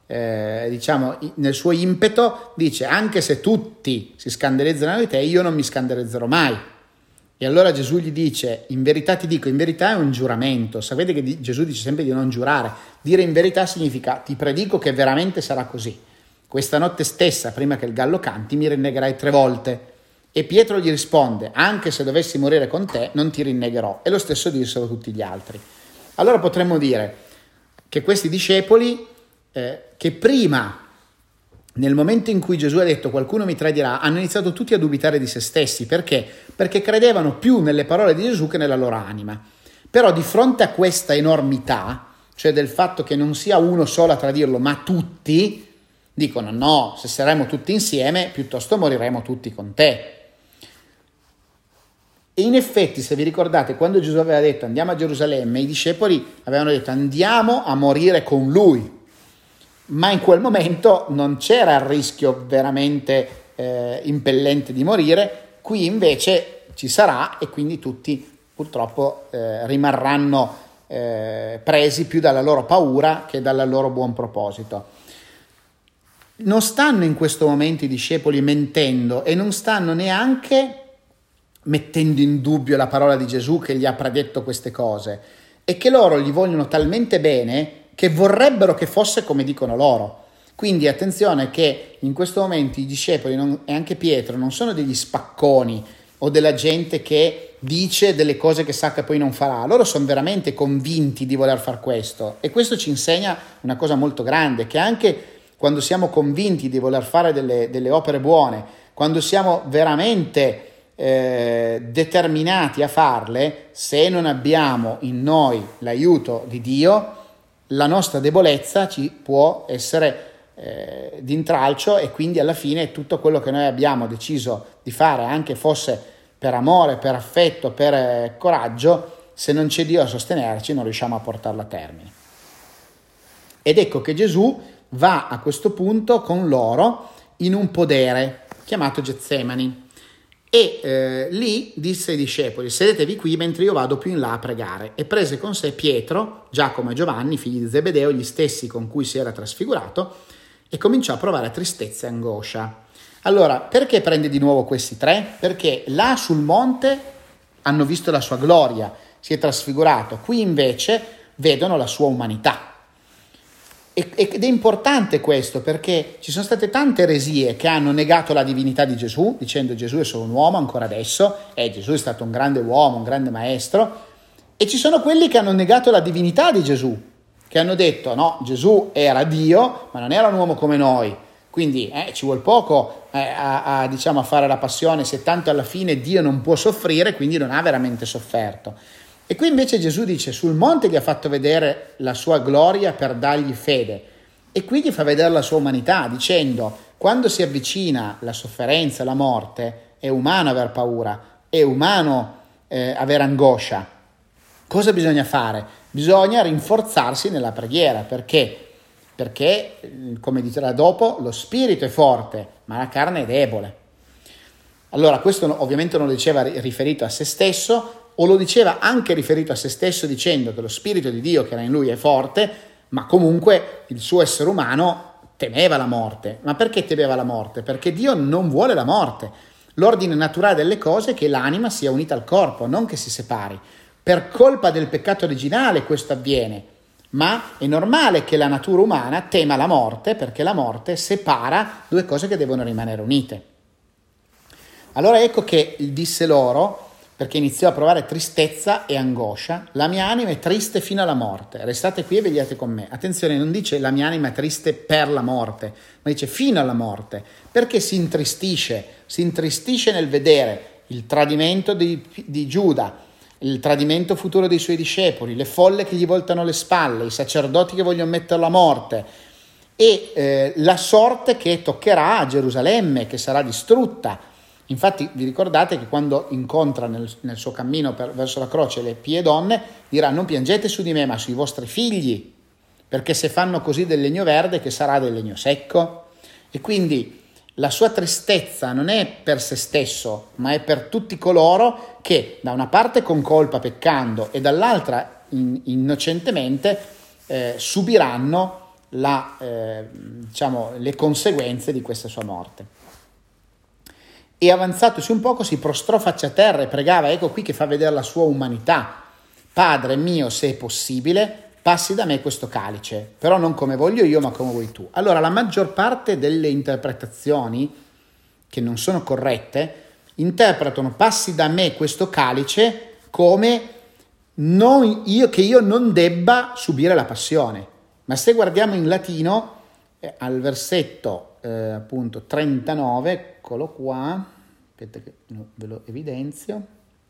nel suo impeto, dice: anche se tutti si scandalizzano di te, io non mi scandalizzerò mai. E allora Gesù gli dice: in verità ti dico, in verità è un giuramento. Sapete che Gesù dice sempre di non giurare. Dire in verità significa: ti predico che veramente sarà così. Questa notte stessa, prima che il gallo canti, mi rinnegherai 3 volte. E Pietro gli risponde: anche se dovessi morire con te, non ti rinnegherò. E lo stesso dissero tutti gli altri. Allora potremmo dire che questi discepoli, che prima, nel momento in cui Gesù ha detto qualcuno mi tradirà, hanno iniziato tutti a dubitare di se stessi. Perché? Perché credevano più nelle parole di Gesù che nella loro anima. Però di fronte a questa enormità, cioè del fatto che non sia uno solo a tradirlo, ma tutti, dicono: no, se saremo tutti insieme, piuttosto moriremo tutti con te. E in effetti, se vi ricordate, quando Gesù aveva detto andiamo a Gerusalemme, i discepoli avevano detto andiamo a morire con lui, ma in quel momento non c'era il rischio veramente impellente di morire. Qui invece ci sarà, e quindi tutti purtroppo rimarranno presi più dalla loro paura che dal loro buon proposito. Non stanno in questo momento i discepoli mentendo e non stanno neanche mettendo in dubbio la parola di Gesù che gli ha predetto queste cose, e che loro gli vogliono talmente bene che vorrebbero che fosse come dicono loro. Quindi attenzione che in questo momento i discepoli e anche Pietro non sono degli spacconi o della gente che dice delle cose che sa che poi non farà. Loro sono veramente convinti di voler far questo, e questo ci insegna una cosa molto grande, che anche quando siamo convinti di voler fare delle opere buone, quando siamo veramente determinati a farle, se non abbiamo in noi l'aiuto di Dio, la nostra debolezza ci può essere d'intralcio, e quindi alla fine tutto quello che noi abbiamo deciso di fare, anche fosse per amore, per affetto, per coraggio, se non c'è Dio a sostenerci non riusciamo a portarlo a termine. Ed ecco che Gesù va a questo punto con loro in un podere chiamato Getsemani. E lì disse ai discepoli: sedetevi qui mentre io vado più in là a pregare. E prese con sé Pietro, Giacomo e Giovanni, figli di Zebedeo, gli stessi con cui si era trasfigurato, e cominciò a provare tristezza e angoscia. Allora, perché prende di nuovo questi 3? Perché là sul monte hanno visto la sua gloria, si è trasfigurato. Qui invece vedono la sua umanità. Ed è importante questo, perché ci sono state tante eresie che hanno negato la divinità di Gesù, dicendo Gesù è solo un uomo ancora adesso, e Gesù è stato un grande uomo, un grande maestro, e ci sono quelli che hanno negato la divinità di Gesù, che hanno detto no, Gesù era Dio, ma non era un uomo come noi, quindi ci vuol poco a fare la passione, se tanto alla fine Dio non può soffrire, quindi non ha veramente sofferto. E qui invece Gesù dice: sul monte gli ha fatto vedere la sua gloria per dargli fede, e qui gli fa vedere la sua umanità, dicendo: quando si avvicina la sofferenza, la morte, è umano aver paura, è umano avere angoscia. Cosa bisogna fare? Bisogna rinforzarsi nella preghiera. Perché? Perché, come dirà dopo, lo spirito è forte, ma la carne è debole. Allora, questo ovviamente non lo diceva riferito a se stesso, o lo diceva anche riferito a se stesso, dicendo che lo Spirito di Dio che era in lui è forte, ma comunque il suo essere umano temeva la morte. Ma perché temeva la morte? Perché Dio non vuole la morte. L'ordine naturale delle cose è che l'anima sia unita al corpo, non che si separi. Per colpa del peccato originale questo avviene, ma è normale che la natura umana tema la morte, perché la morte separa 2 cose che devono rimanere unite. Allora ecco che disse loro, perché iniziò a provare tristezza e angoscia: la mia anima è triste fino alla morte, restate qui e vegliate con me. Attenzione, non dice la mia anima è triste per la morte, ma dice fino alla morte, perché si intristisce nel vedere il tradimento di Giuda, il tradimento futuro dei suoi discepoli, le folle che gli voltano le spalle, i sacerdoti che vogliono metterlo a morte, e la sorte che toccherà a Gerusalemme, che sarà distrutta. Infatti vi ricordate che quando incontra nel suo cammino verso la croce le pie donne, dirà: non piangete su di me ma sui vostri figli, perché se fanno così del legno verde, che sarà del legno secco? E quindi la sua tristezza non è per se stesso, ma è per tutti coloro che da una parte con colpa peccando e dall'altra innocentemente subiranno le conseguenze di questa sua morte. E avanzatosi un poco si prostrò faccia a terra e pregava, ecco qui che fa vedere la sua umanità: Padre mio, se è possibile, passi da me questo calice, però non come voglio io ma come vuoi tu. Allora la maggior parte delle interpretazioni che non sono corrette interpretano passi da me questo calice come che io non debba subire la passione. Ma se guardiamo in latino, al versetto appunto 39, eccolo qua, aspetta che ve lo evidenzio.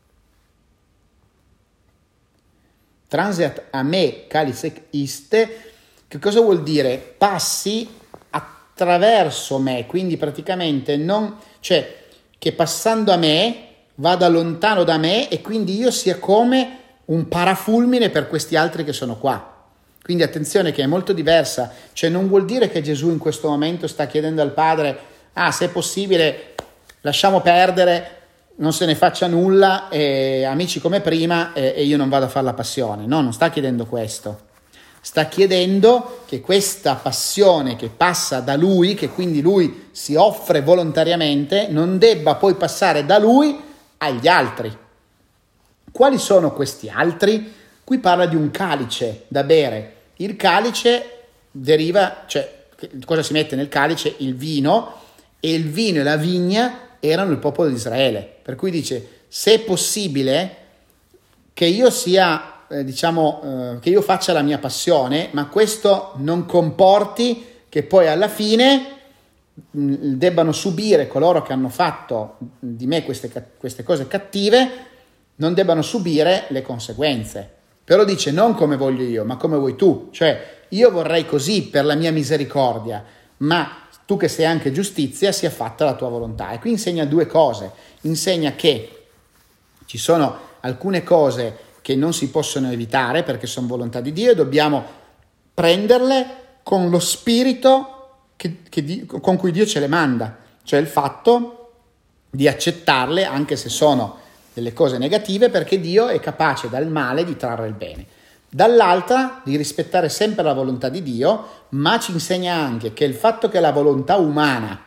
Transeat a me calice iste, che cosa vuol dire? Passi attraverso me, quindi praticamente che passando a me vada lontano da me e quindi io sia come un parafulmine per questi altri che sono qua. Quindi attenzione che è molto diversa, cioè non vuol dire che Gesù in questo momento sta chiedendo al Padre: se è possibile lasciamo perdere, non se ne faccia nulla, amici come prima, e io non vado a fare la passione. No, non sta chiedendo questo. Sta chiedendo che questa passione che passa da lui, che quindi lui si offre volontariamente, non debba poi passare da lui agli altri. Quali sono questi altri? Qui parla di un calice da bere. Il calice deriva, cosa si mette nel calice? Il vino, e il vino e la vigna erano il popolo di Israele. Per cui dice: se è possibile che io sia che io faccia la mia passione, ma questo non comporti che poi alla fine debbano subire coloro che hanno fatto di me queste cose cattive, non debbano subire le conseguenze. Però dice: non come voglio io, ma come vuoi tu. Cioè, io vorrei così per la mia misericordia, ma tu che sei anche giustizia, sia fatta la tua volontà. E qui insegna due cose. Insegna che ci sono alcune cose che non si possono evitare perché sono volontà di Dio e dobbiamo prenderle con lo spirito con cui Dio ce le manda, cioè il fatto di accettarle anche se sono delle cose negative, perché Dio è capace dal male di trarre il bene. Dall'altra, di rispettare sempre la volontà di Dio, ma ci insegna anche che il fatto che la volontà umana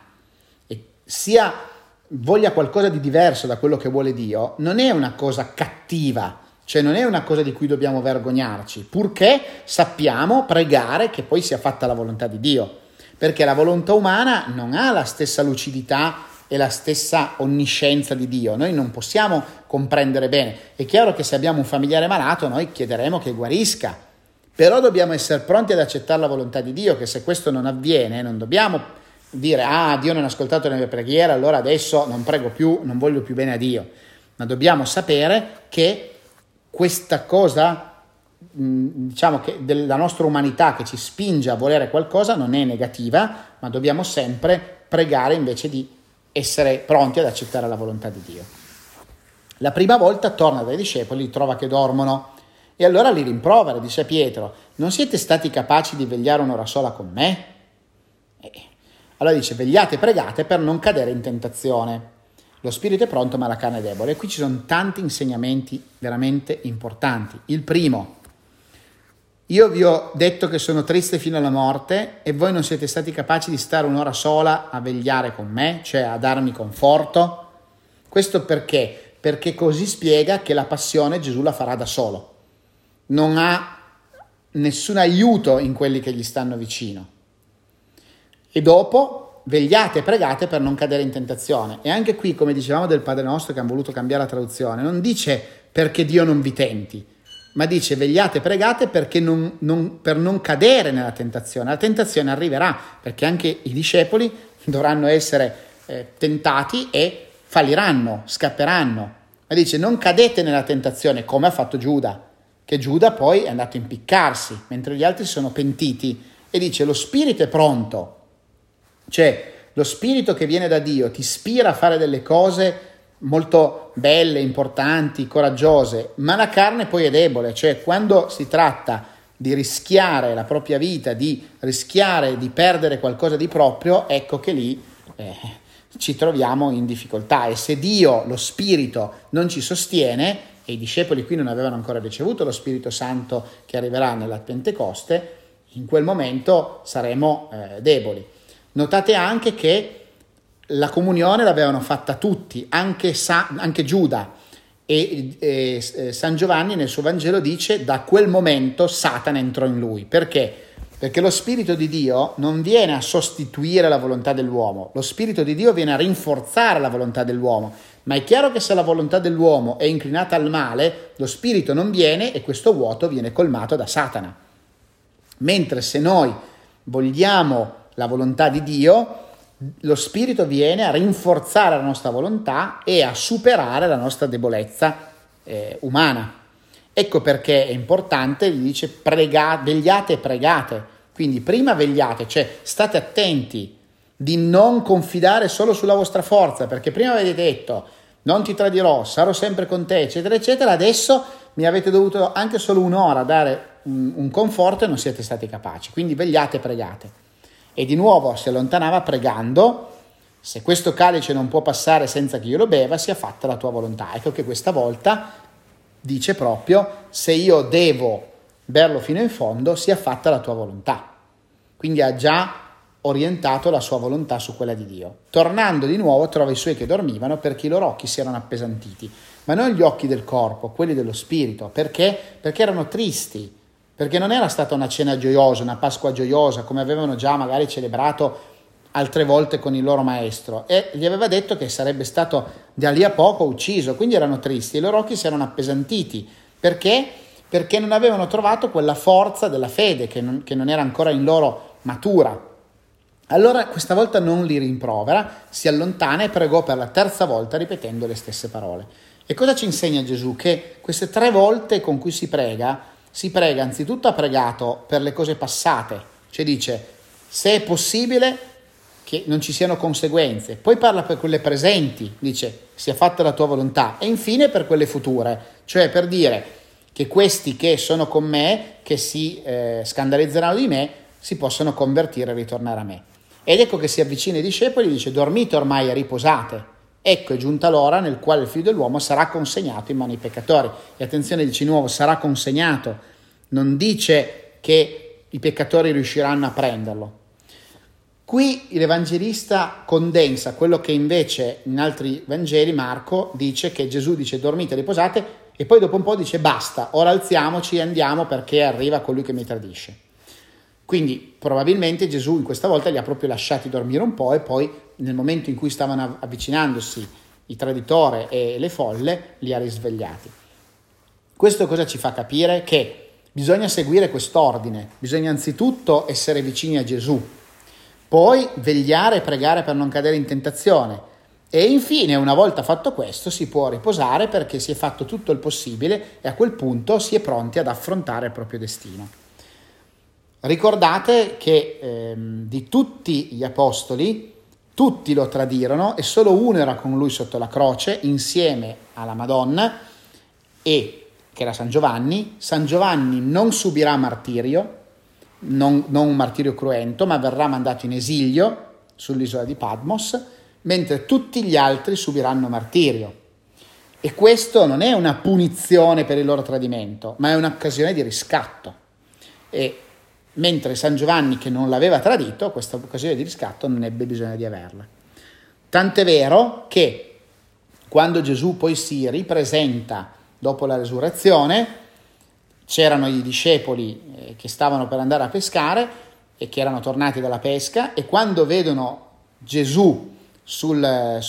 voglia qualcosa di diverso da quello che vuole Dio non è una cosa cattiva, cioè non è una cosa di cui dobbiamo vergognarci, purché sappiamo pregare che poi sia fatta la volontà di Dio, perché la volontà umana non ha la stessa lucidità e la stessa onniscienza di Dio. Noi non possiamo comprendere bene. È chiaro che se abbiamo un familiare malato noi chiederemo che guarisca, però dobbiamo essere pronti ad accettare la volontà di Dio, che se questo non avviene non dobbiamo dire: Dio non ha ascoltato le mie preghiere, allora adesso non prego più, non voglio più bene a Dio. Ma dobbiamo sapere che questa cosa, che della nostra umanità che ci spinge a volere qualcosa non è negativa, ma dobbiamo sempre pregare invece di essere pronti ad accettare la volontà di Dio. La prima volta torna dai discepoli, li trova che dormono e allora li rimprovera, dice a Pietro: non siete stati capaci di vegliare un'ora sola con me? Allora dice: vegliate e pregate per non cadere in tentazione. Lo spirito è pronto ma la carne è debole. E qui ci sono tanti insegnamenti veramente importanti. Il primo: io vi ho detto che sono triste fino alla morte e voi non siete stati capaci di stare un'ora sola a vegliare con me, cioè a darmi conforto. Questo perché? Perché così spiega che la passione Gesù la farà da solo. Non ha nessun aiuto in quelli che gli stanno vicino. E dopo: vegliate e pregate per non cadere in tentazione. E anche qui, come dicevamo del Padre Nostro, che hanno voluto cambiare la traduzione, non dice perché Dio non vi tenti, ma dice vegliate e pregate perché per non cadere nella tentazione. La tentazione arriverà, perché anche i discepoli dovranno essere tentati e falliranno, scapperanno. Ma dice: non cadete nella tentazione, come ha fatto Giuda, che Giuda poi è andato a impiccarsi, mentre gli altri si sono pentiti. E dice: lo spirito è pronto, cioè lo spirito che viene da Dio ti ispira a fare delle cose molto belle, importanti, coraggiose, ma la carne poi è debole, cioè quando si tratta di rischiare la propria vita, di rischiare di perdere qualcosa di proprio, ecco che lì ci troviamo in difficoltà. E se Dio, lo Spirito, non ci sostiene, e i discepoli qui non avevano ancora ricevuto lo Spirito Santo che arriverà nella Pentecoste, in quel momento saremo deboli. Notate anche che la comunione l'avevano fatta tutti, anche Giuda, e San Giovanni nel suo Vangelo dice: da quel momento Satana entrò in lui. Perché? Perché lo Spirito di Dio non viene a sostituire la volontà dell'uomo, lo Spirito di Dio viene a rinforzare la volontà dell'uomo, ma è chiaro che se la volontà dell'uomo è inclinata al male, lo Spirito non viene e questo vuoto viene colmato da Satana. Mentre se noi vogliamo la volontà di Dio, lo Spirito viene a rinforzare la nostra volontà e a superare la nostra debolezza umana. Ecco perché è importante, gli dice vegliate e pregate. Quindi prima vegliate, cioè state attenti di non confidare solo sulla vostra forza, perché prima avete detto non ti tradirò, sarò sempre con te, eccetera, eccetera. Adesso mi avete dovuto anche solo un'ora dare un conforto e non siete stati capaci. Quindi vegliate e pregate. E di nuovo si allontanava pregando: se questo calice non può passare senza che io lo beva, sia fatta la tua volontà. Ecco che questa volta dice proprio: se io devo berlo fino in fondo, sia fatta la tua volontà. Quindi ha già orientato la sua volontà su quella di Dio. Tornando di nuovo trova i suoi che dormivano, perché i loro occhi si erano appesantiti, ma non gli occhi del corpo, quelli dello spirito. Perché? Perché erano tristi, perché non era stata una cena gioiosa, una Pasqua gioiosa, come avevano già magari celebrato altre volte con il loro maestro, e gli aveva detto che sarebbe stato da lì a poco ucciso. Quindi erano tristi, i loro occhi si erano appesantiti. Perché? Perché non avevano trovato quella forza della fede che non era ancora in loro matura. Allora questa volta non li rimprovera, si allontana e pregò per la terza volta ripetendo le stesse parole. E cosa ci insegna Gesù? Che queste 3 volte con cui si prega, anzitutto ha pregato per le cose passate, cioè dice se è possibile che non ci siano conseguenze, poi parla per quelle presenti, dice sia fatta la tua volontà, e infine per quelle future, cioè per dire che questi che sono con me, che si scandalizzeranno di me, si possono convertire e ritornare a me. Ed ecco che si avvicina ai discepoli e dice: dormite ormai e riposate. Ecco è giunta l'ora nel quale il figlio dell'uomo sarà consegnato in mano ai peccatori. E attenzione, dice di nuovo sarà consegnato, non dice che i peccatori riusciranno a prenderlo. Qui l'Evangelista condensa quello che invece in altri Vangeli Marco dice, che Gesù dice dormite e riposate, e poi dopo un po' dice basta, ora alziamoci e andiamo perché arriva colui che mi tradisce. Quindi probabilmente Gesù in questa volta li ha proprio lasciati dormire un po' e poi nel momento in cui stavano avvicinandosi il traditore e le folle li ha risvegliati. Questo cosa ci fa capire? Che bisogna seguire quest'ordine, bisogna anzitutto essere vicini a Gesù, poi vegliare e pregare per non cadere in tentazione e infine, una volta fatto questo, si può riposare perché si è fatto tutto il possibile e a quel punto si è pronti ad affrontare il proprio destino. Ricordate che di tutti gli apostoli, tutti lo tradirono e solo uno era con lui sotto la croce insieme alla Madonna, e che era San Giovanni. San Giovanni non subirà martirio, non un martirio cruento, ma verrà mandato in esilio sull'isola di Patmos, mentre tutti gli altri subiranno martirio. E questo non è una punizione per il loro tradimento, ma è un'occasione di riscatto. E mentre San Giovanni, che non l'aveva tradito, questa occasione di riscatto non ebbe bisogno di averla. Tant'è vero che quando Gesù poi si ripresenta dopo la resurrezione, c'erano i discepoli che stavano per andare a pescare e che erano tornati dalla pesca, e quando vedono Gesù sulla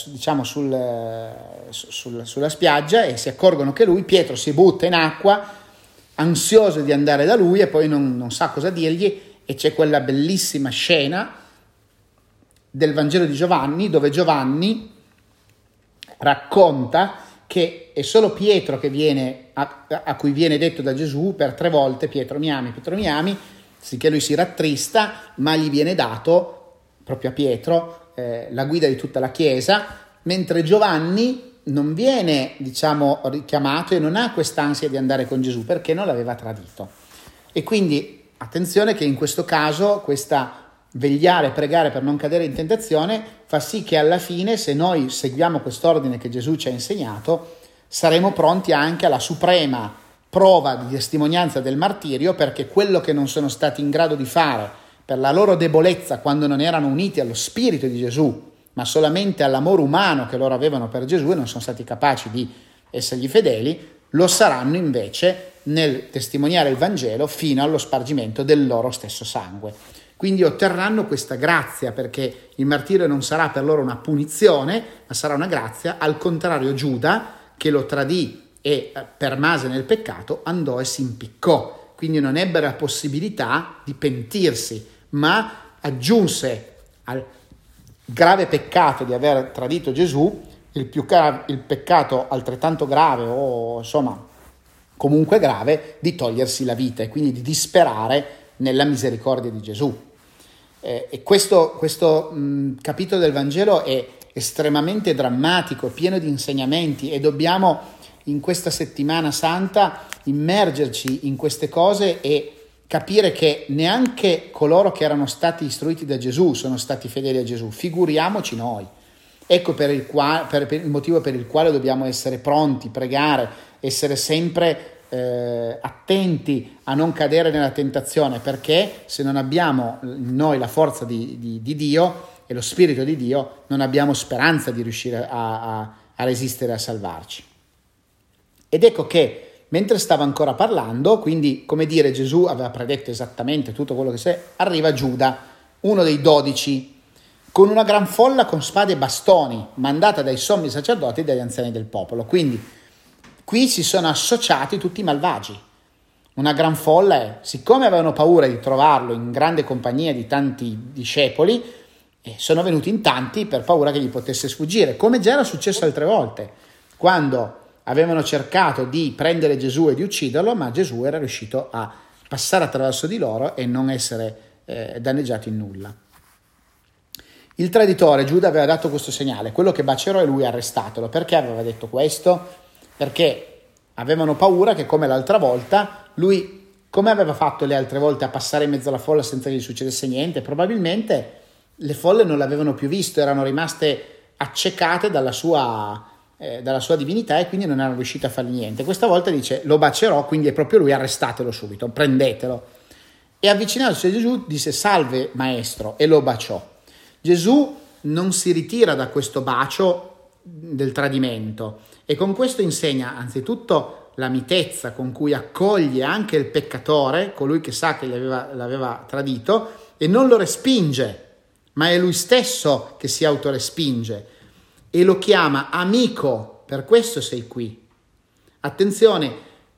spiaggia e si accorgono che lui, Pietro si butta in acqua ansioso di andare da lui e poi non sa cosa dirgli, e c'è quella bellissima scena del Vangelo di Giovanni dove Giovanni racconta che è solo Pietro che viene a cui viene detto da Gesù per 3 volte Pietro mi ami, sicché lui si rattrista, ma gli viene dato proprio a Pietro la guida di tutta la Chiesa, mentre Giovanni non viene, richiamato e non ha quest'ansia di andare con Gesù perché non l'aveva tradito. E quindi attenzione che in questo caso questa vegliare e pregare per non cadere in tentazione fa sì che alla fine, se noi seguiamo quest'ordine che Gesù ci ha insegnato, saremo pronti anche alla suprema prova di testimonianza del martirio, perché quello che non sono stati in grado di fare per la loro debolezza quando non erano uniti allo spirito di Gesù, ma solamente all'amore umano che loro avevano per Gesù e non sono stati capaci di essergli fedeli, lo saranno invece nel testimoniare il Vangelo fino allo spargimento del loro stesso sangue. Quindi otterranno questa grazia, perché il martirio non sarà per loro una punizione, ma sarà una grazia. Al contrario, Giuda, che lo tradì e permase nel peccato, andò e si impiccò, quindi non ebbe la possibilità di pentirsi, ma aggiunse al grave peccato di aver tradito Gesù il peccato altrettanto grave, o insomma comunque grave, di togliersi la vita e quindi di disperare nella misericordia di Gesù. E questo capitolo del Vangelo è estremamente drammatico, pieno di insegnamenti, e dobbiamo in questa settimana santa immergerci in queste cose e capire che neanche coloro che erano stati istruiti da Gesù sono stati fedeli a Gesù, figuriamoci noi. Ecco per il motivo per il quale dobbiamo essere pronti, pregare, essere sempre attenti a non cadere nella tentazione, perché se non abbiamo in noi la forza di Dio e lo Spirito di Dio, non abbiamo speranza di riuscire a resistere, a salvarci. Ed ecco che mentre stava ancora parlando, quindi come dire Gesù aveva predetto esattamente tutto quello che c'è, arriva Giuda, uno dei 12, con una gran folla con spade e bastoni, mandata dai sommi sacerdoti e dagli anziani del popolo. Quindi qui si sono associati tutti i malvagi. Una gran folla è, siccome avevano paura di trovarlo in grande compagnia di tanti discepoli, sono venuti in tanti per paura che gli potesse sfuggire, come già era successo altre volte, quando avevano cercato di prendere Gesù e di ucciderlo, ma Gesù era riuscito a passare attraverso di loro e non essere danneggiato in nulla. Il traditore, Giuda, aveva dato questo segnale: quello che bacerò e lui arrestatelo. Perché aveva detto questo? Perché avevano paura che, come l'altra volta, lui, come aveva fatto le altre volte, a passare in mezzo alla folla senza che gli succedesse niente, probabilmente le folle non l'avevano più visto, erano rimaste accecate dalla sua divinità e quindi non erano riuscite a fargli niente. Questa volta dice: lo bacerò, quindi è proprio lui, arrestatelo subito, prendetelo. E avvicinandosi a Gesù disse: salve maestro, e lo baciò. Gesù non si ritira da questo bacio del tradimento, e con questo insegna anzitutto la mitezza con cui accoglie anche il peccatore, colui che sa che l'aveva tradito, e non lo respinge, ma è lui stesso che si autorespinge e lo chiama amico. Per questo sei qui. Attenzione,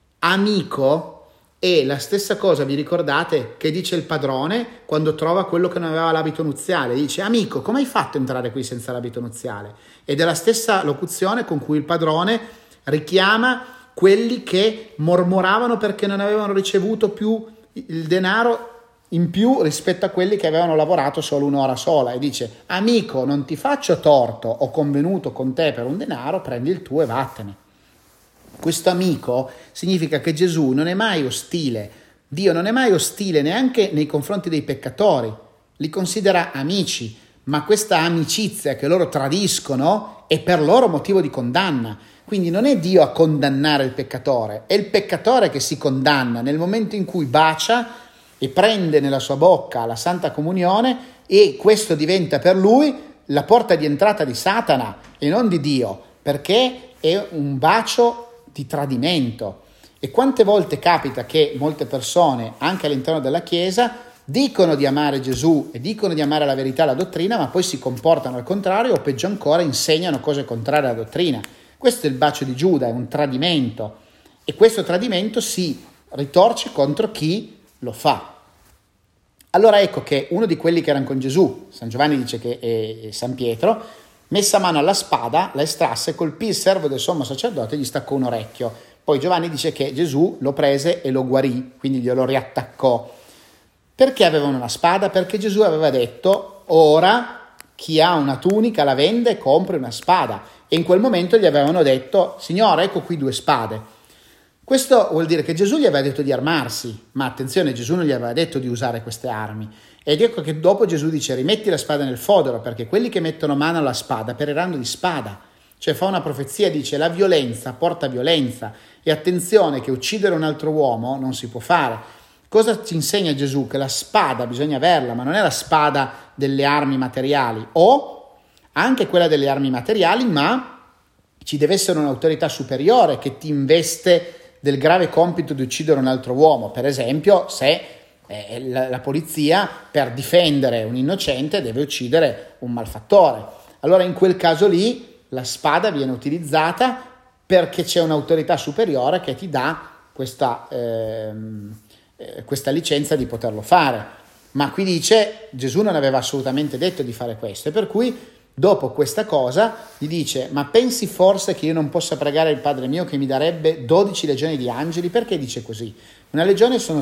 amico è la stessa cosa, vi ricordate, che dice il padrone quando trova quello che non aveva l'abito nuziale. Dice: amico, come hai fatto a entrare qui senza l'abito nuziale? Ed è la stessa locuzione con cui il padrone richiama quelli che mormoravano perché non avevano ricevuto più il denaro in più rispetto a quelli che avevano lavorato solo un'ora sola, e dice: amico, non ti faccio torto, ho convenuto con te per un denaro, prendi il tuo e vattene. Questo amico significa che Gesù non è mai ostile, Dio non è mai ostile neanche nei confronti dei peccatori, li considera amici, ma questa amicizia che loro tradiscono è per loro motivo di condanna. Quindi non è Dio a condannare il peccatore, è il peccatore che si condanna nel momento in cui bacia e prende nella sua bocca la Santa Comunione, e questo diventa per lui la porta di entrata di Satana e non di Dio, perché è un bacio di tradimento. E quante volte capita che molte persone, anche all'interno della Chiesa, dicono di amare Gesù e dicono di amare la verità e la dottrina, ma poi si comportano al contrario, o peggio ancora insegnano cose contrarie alla dottrina. Questo è il bacio di Giuda, è un tradimento, e questo tradimento si ritorce contro chi lo fa. Allora ecco che uno di quelli che erano con Gesù, San Giovanni dice che è San Pietro, messa mano alla spada, la estrasse, colpì il servo del sommo sacerdote e gli staccò un orecchio. Poi Giovanni dice che Gesù lo prese e lo guarì, quindi glielo riattaccò. Perché avevano una spada? Perché Gesù aveva detto: ora chi ha una tunica la vende e compri una spada. E in quel momento gli avevano detto: Signore, ecco qui 2 spade. Questo vuol dire che Gesù gli aveva detto di armarsi, ma attenzione, Gesù non gli aveva detto di usare queste armi. Ed ecco che dopo Gesù dice: rimetti la spada nel fodero, perché quelli che mettono mano alla spada periranno di spada. Cioè fa una profezia, dice: la violenza porta violenza, E attenzione che uccidere un altro uomo non si può fare. Cosa ci insegna Gesù? Che la spada bisogna averla, ma non è la spada delle armi materiali, o anche quella delle armi materiali, ma ci deve essere un'autorità superiore che ti investe del grave compito di uccidere un altro uomo. Per esempio, se la polizia per difendere un innocente deve uccidere un malfattore. Allora in quel caso lì la spada viene utilizzata perché c'è un'autorità superiore che ti dà questa licenza di poterlo fare. Ma qui dice, Gesù non aveva assolutamente detto di fare questo, e per cui dopo questa cosa gli dice: ma pensi forse che io non possa pregare il Padre mio che mi darebbe 12 legioni di angeli? Perché dice così? Una legione sono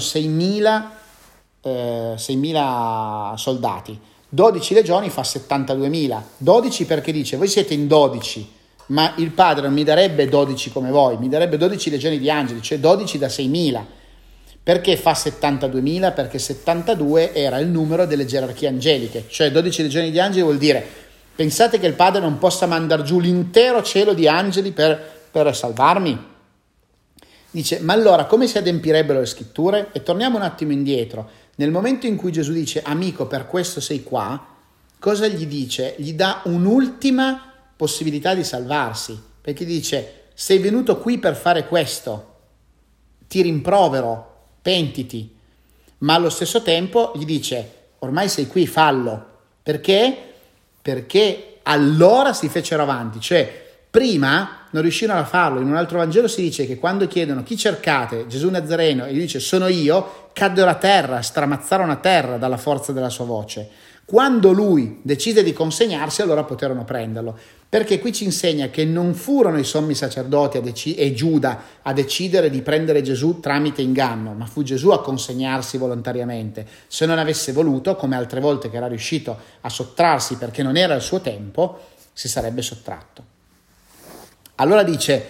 6.000 soldati, 12 legioni fa 72.000. 12 perché dice: voi siete in 12, ma il Padre non mi darebbe 12 come voi, mi darebbe 12 legioni di angeli, cioè 12 da 6.000. Perché fa 72.000? Perché 72 era il numero delle gerarchie angeliche, cioè 12 legioni di angeli vuol dire: pensate che il Padre non possa mandare giù l'intero cielo di angeli per salvarmi? Dice: ma allora come si adempirebbero le scritture? E torniamo un attimo indietro. Nel momento in cui Gesù dice: amico, per questo sei qua, cosa gli dice? Gli dà un'ultima possibilità di salvarsi, perché dice: sei venuto qui per fare questo, ti rimprovero, pentiti. Ma allo stesso tempo gli dice: ormai sei qui, fallo. Perché? Perché allora si fecero avanti, cioè prima non riuscirono a farlo. In un altro Vangelo si dice che quando chiedono: chi cercate? Gesù Nazareno, e gli dice: sono io, caddero a terra, stramazzarono a terra dalla forza della sua voce. Quando lui decise di consegnarsi, allora poterono prenderlo. Perché qui ci insegna che non furono i sommi sacerdoti e Giuda a decidere di prendere Gesù tramite inganno, ma fu Gesù a consegnarsi volontariamente. Se non avesse voluto, come altre volte che era riuscito a sottrarsi perché non era il suo tempo, si sarebbe sottratto. Allora dice: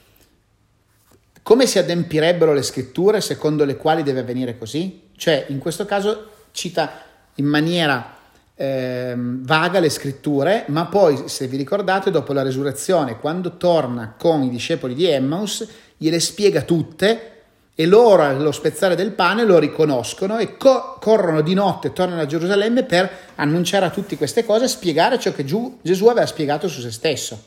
come si adempirebbero le scritture secondo le quali deve avvenire così? Cioè, in questo caso cita in maniera vaga le scritture, ma poi, se vi ricordate, dopo la resurrezione, quando torna con i discepoli di Emmaus, gliele spiega tutte, e loro allo spezzare del pane lo riconoscono e corrono di notte, tornano a Gerusalemme per annunciare a tutti queste cose, spiegare ciò che Gesù aveva spiegato su se stesso.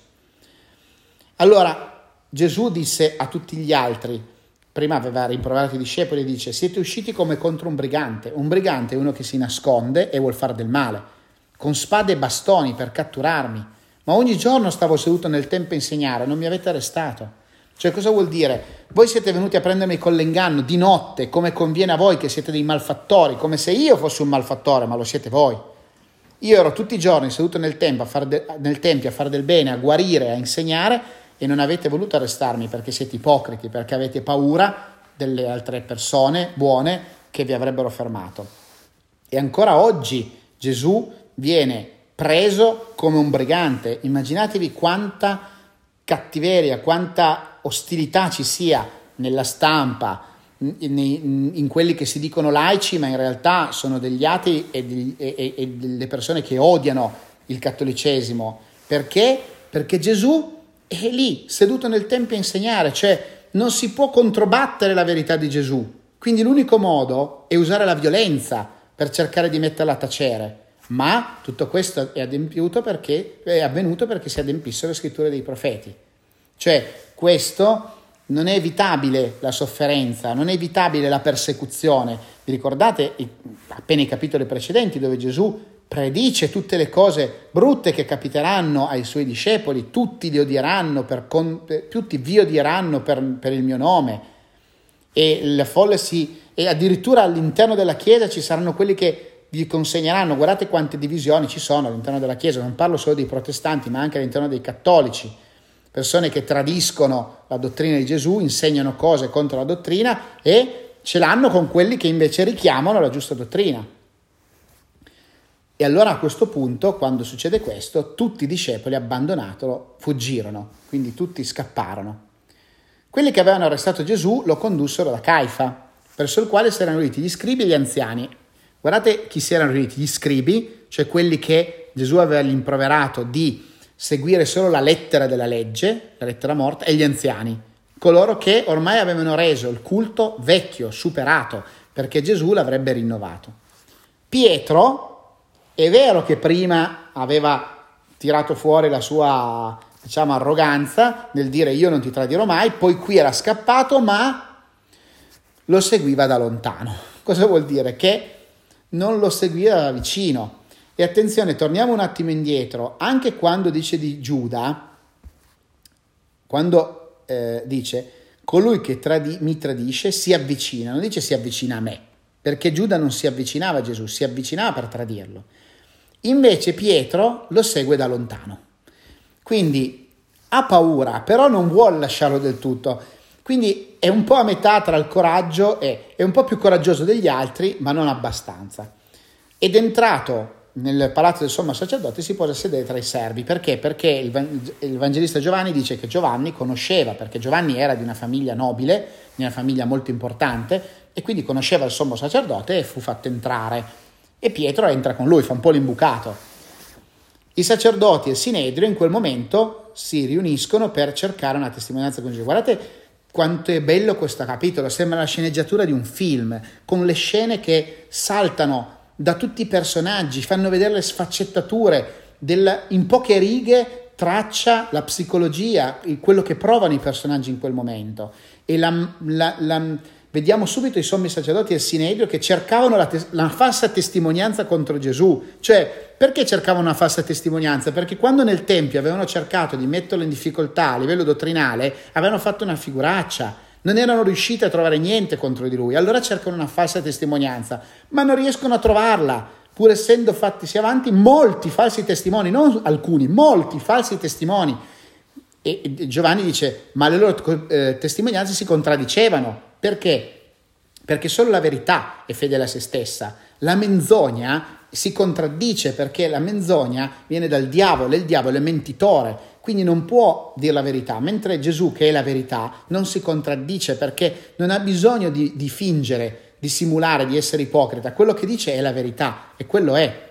Allora Gesù disse a tutti gli altri, prima aveva rimproverato i discepoli, e dice: siete usciti come contro un brigante. Un brigante è uno che si nasconde e vuol fare del male, con spade e bastoni per catturarmi. Ma ogni giorno stavo seduto nel tempio a insegnare, non mi avete arrestato. Cioè, cosa vuol dire? Voi siete venuti a prendermi con l'inganno di notte, come conviene a voi, che siete dei malfattori, come se io fossi un malfattore, ma lo siete voi. Io ero tutti i giorni seduto nel tempio a fare del bene, a guarire, a insegnare, e non avete voluto arrestarmi perché siete ipocriti, perché avete paura delle altre persone buone che vi avrebbero fermato. E ancora oggi Gesù viene preso come un brigante. Immaginatevi quanta cattiveria, quanta ostilità ci sia nella stampa, in quelli che si dicono laici ma in realtà sono degli atei e delle persone che odiano il cattolicesimo. Perché? Perché Gesù è lì, seduto nel tempio a insegnare, cioè non si può controbattere la verità di Gesù. Quindi l'unico modo è usare la violenza per cercare di metterla a tacere. Ma tutto questo è avvenuto perché si adempissero le scritture dei profeti. Cioè, questo non è evitabile, la sofferenza, non è evitabile la persecuzione. Vi ricordate appena i capitoli precedenti dove Gesù predice tutte le cose brutte che capiteranno ai suoi discepoli: tutti li odieranno, tutti vi odieranno per il mio nome, e la folle e addirittura all'interno della Chiesa ci saranno quelli che vi consegneranno. Guardate quante divisioni ci sono all'interno della Chiesa, non parlo solo dei protestanti ma anche all'interno dei cattolici, persone che tradiscono la dottrina di Gesù, insegnano cose contro la dottrina e ce l'hanno con quelli che invece richiamano la giusta dottrina. E allora a questo punto, quando succede questo, tutti i discepoli, abbandonatolo, fuggirono, quindi tutti scapparono. Quelli che avevano arrestato Gesù lo condussero da Caifa, presso il quale si erano riuniti gli scribi e gli anziani. Guardate chi si erano riuniti: gli scribi, cioè quelli che Gesù aveva rimproverato di seguire solo la lettera della legge, la lettera morta, e gli anziani. coloro che ormai avevano reso il culto vecchio, superato, perché Gesù l'avrebbe rinnovato. Pietro, è vero che prima aveva tirato fuori la sua, arroganza nel dire io non ti tradirò mai, poi qui era scappato, ma lo seguiva da lontano. Cosa vuol dire? Che non lo seguiva da vicino. E attenzione, torniamo un attimo indietro, anche quando dice di Giuda, quando dice colui che mi tradisce si avvicina, non dice si avvicina a me, perché Giuda non si avvicinava a Gesù, si avvicinava per tradirlo. Invece Pietro lo segue da lontano. Quindi ha paura, però non vuole lasciarlo del tutto. Quindi è un po' a metà tra il coraggio e è un po' più coraggioso degli altri, ma non abbastanza. Ed entrato nel palazzo del sommo sacerdote si pose a sedere tra i servi. Perché? Perché il Evangelista Giovanni dice che Giovanni conosceva, perché Giovanni era di una famiglia nobile, di una famiglia molto importante, e quindi conosceva il sommo sacerdote e fu fatto entrare. E Pietro entra con lui, fa un po' l'imbucato. I sacerdoti e il Sinedrio in quel momento si riuniscono per cercare una testimonianza con Gesù. Guardate quanto è bello questo capitolo, sembra la sceneggiatura di un film, con le scene che saltano da tutti i personaggi, fanno vedere le sfaccettature, in poche righe traccia la psicologia, quello che provano i personaggi in quel momento. E vediamo subito i sommi sacerdoti e il Sinedrio che cercavano la falsa testimonianza contro Gesù. Cioè, perché cercavano una falsa testimonianza? Perché quando nel Tempio avevano cercato di metterlo in difficoltà a livello dottrinale, avevano fatto una figuraccia. Non erano riusciti a trovare niente contro di lui, allora cercano una falsa testimonianza, ma non riescono a trovarla, pur essendo fattisi avanti molti falsi testimoni, non alcuni, molti falsi testimoni. E Giovanni dice, ma le loro testimonianze si contraddicevano. Perché? Perché solo la verità è fedele a se stessa. La menzogna si contraddice perché la menzogna viene dal diavolo e il diavolo è mentitore. Quindi non può dire la verità, mentre Gesù, che è la verità, non si contraddice perché non ha bisogno di fingere, di simulare, di essere ipocrita. Quello che dice è la verità e quello è.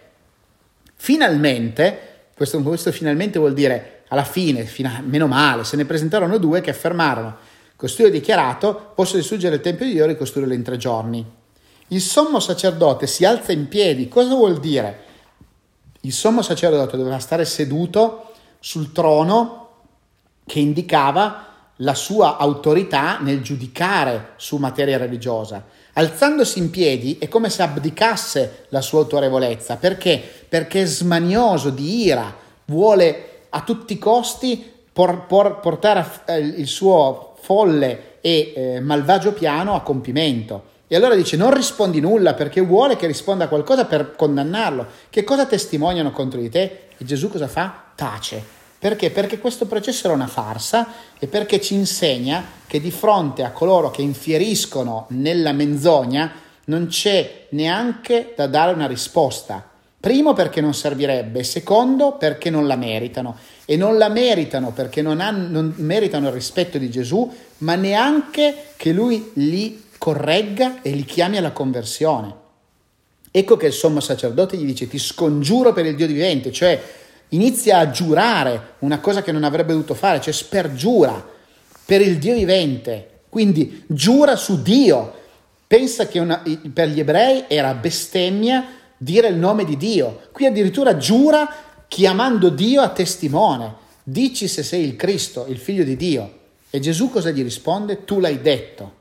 Finalmente, questo finalmente vuol dire alla fine, meno male, se ne presentarono due che affermarono: costui ha dichiarato, posso distruggere il Tempio di Dio e ricostruirlo in 3 giorni. Il sommo sacerdote si alza in piedi. Cosa vuol dire? Il sommo sacerdote doveva stare seduto sul trono che indicava la sua autorità nel giudicare su materia religiosa. Alzandosi in piedi è come se abdicasse la sua autorevolezza. Perché? Perché è smanioso di ira, vuole a tutti i costi portare il suo folle e malvagio piano a compimento. E allora dice: non rispondi nulla, perché vuole che risponda qualcosa per condannarlo. Che cosa testimoniano contro di te? E Gesù cosa fa? Tace. Perché? Perché questo processo era una farsa e perché ci insegna che di fronte a coloro che infieriscono nella menzogna non c'è neanche da dare una risposta. Primo, perché non servirebbe, secondo, perché non la meritano. E non la meritano perché non meritano il rispetto di Gesù, ma neanche che lui li corregga e li chiami alla conversione. Ecco che il sommo sacerdote gli dice: ti scongiuro per il Dio vivente, cioè inizia a giurare una cosa che non avrebbe dovuto fare, cioè spergiura per il Dio vivente, quindi giura su Dio. Pensa che per gli ebrei era bestemmia dire il nome di Dio, qui addirittura giura chiamando Dio a testimone: dici se sei il Cristo, il figlio di Dio. E Gesù cosa gli risponde? Tu l'hai detto.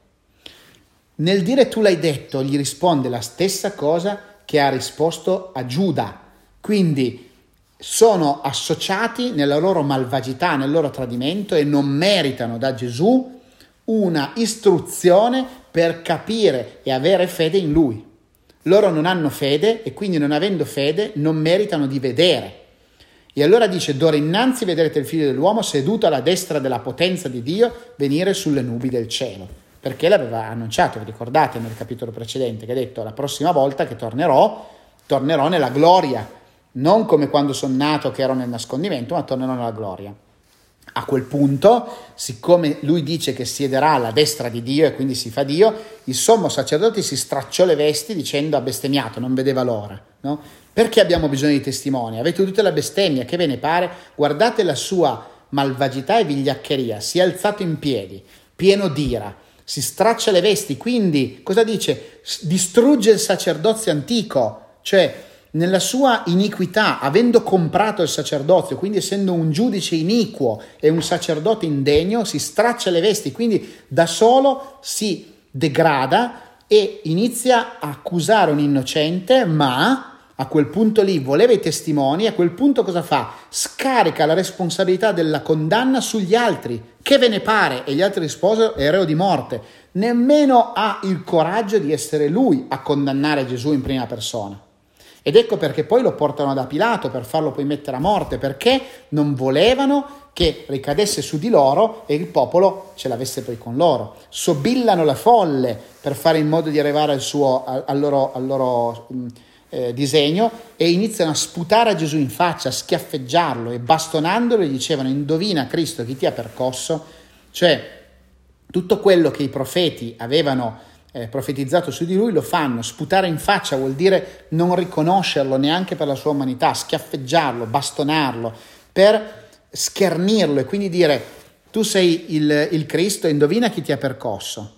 Nel dire tu l'hai detto gli risponde la stessa cosa che ha risposto a Giuda. Quindi sono associati nella loro malvagità, nel loro tradimento, e non meritano da Gesù una istruzione per capire e avere fede in Lui. Loro non hanno fede e quindi, non avendo fede, non meritano di vedere. E allora dice: d'ora innanzi vedrete il Figlio dell'uomo seduto alla destra della potenza di Dio venire sulle nubi del cielo. Perché l'aveva annunciato, vi ricordate nel capitolo precedente, che ha detto: la prossima volta che tornerò nella gloria, non come quando sono nato che ero nel nascondimento, ma tornerò nella gloria. A quel punto, siccome lui dice che siederà alla destra di Dio e quindi si fa Dio, il sommo sacerdote si stracciò le vesti dicendo: ha bestemmiato, non vedeva l'ora, no? Perché abbiamo bisogno di testimoni? Avete udito la bestemmia, che ve ne pare? Guardate la sua malvagità e vigliaccheria, si è alzato in piedi. pieno d'ira, si straccia le vesti, quindi cosa dice? Distrugge il sacerdozio antico, cioè nella sua iniquità, avendo comprato il sacerdozio, quindi essendo un giudice iniquo e un sacerdote indegno, si straccia le vesti, quindi da solo si degrada e inizia a accusare un innocente, ma a quel punto lì voleva i testimoni, a quel punto cosa fa? Scarica la responsabilità della condanna sugli altri. Che ve ne pare? E gli altri risposero: è reo di morte. Nemmeno ha il coraggio di essere lui a condannare Gesù in prima persona. Ed ecco perché poi lo portano da Pilato per farlo poi mettere a morte, perché non volevano che ricadesse su di loro e il popolo ce l'avesse poi con loro. Sobillano la folle per fare in modo di arrivare al loro disegno, e iniziano a sputare a Gesù in faccia, a schiaffeggiarlo, e bastonandolo gli dicevano: indovina Cristo chi ti ha percosso? Cioè tutto quello che i profeti avevano profetizzato su di lui lo fanno. Sputare in faccia vuol dire non riconoscerlo neanche per la sua umanità, schiaffeggiarlo, bastonarlo, per schernirlo e quindi dire: tu sei il Cristo, indovina chi ti ha percosso.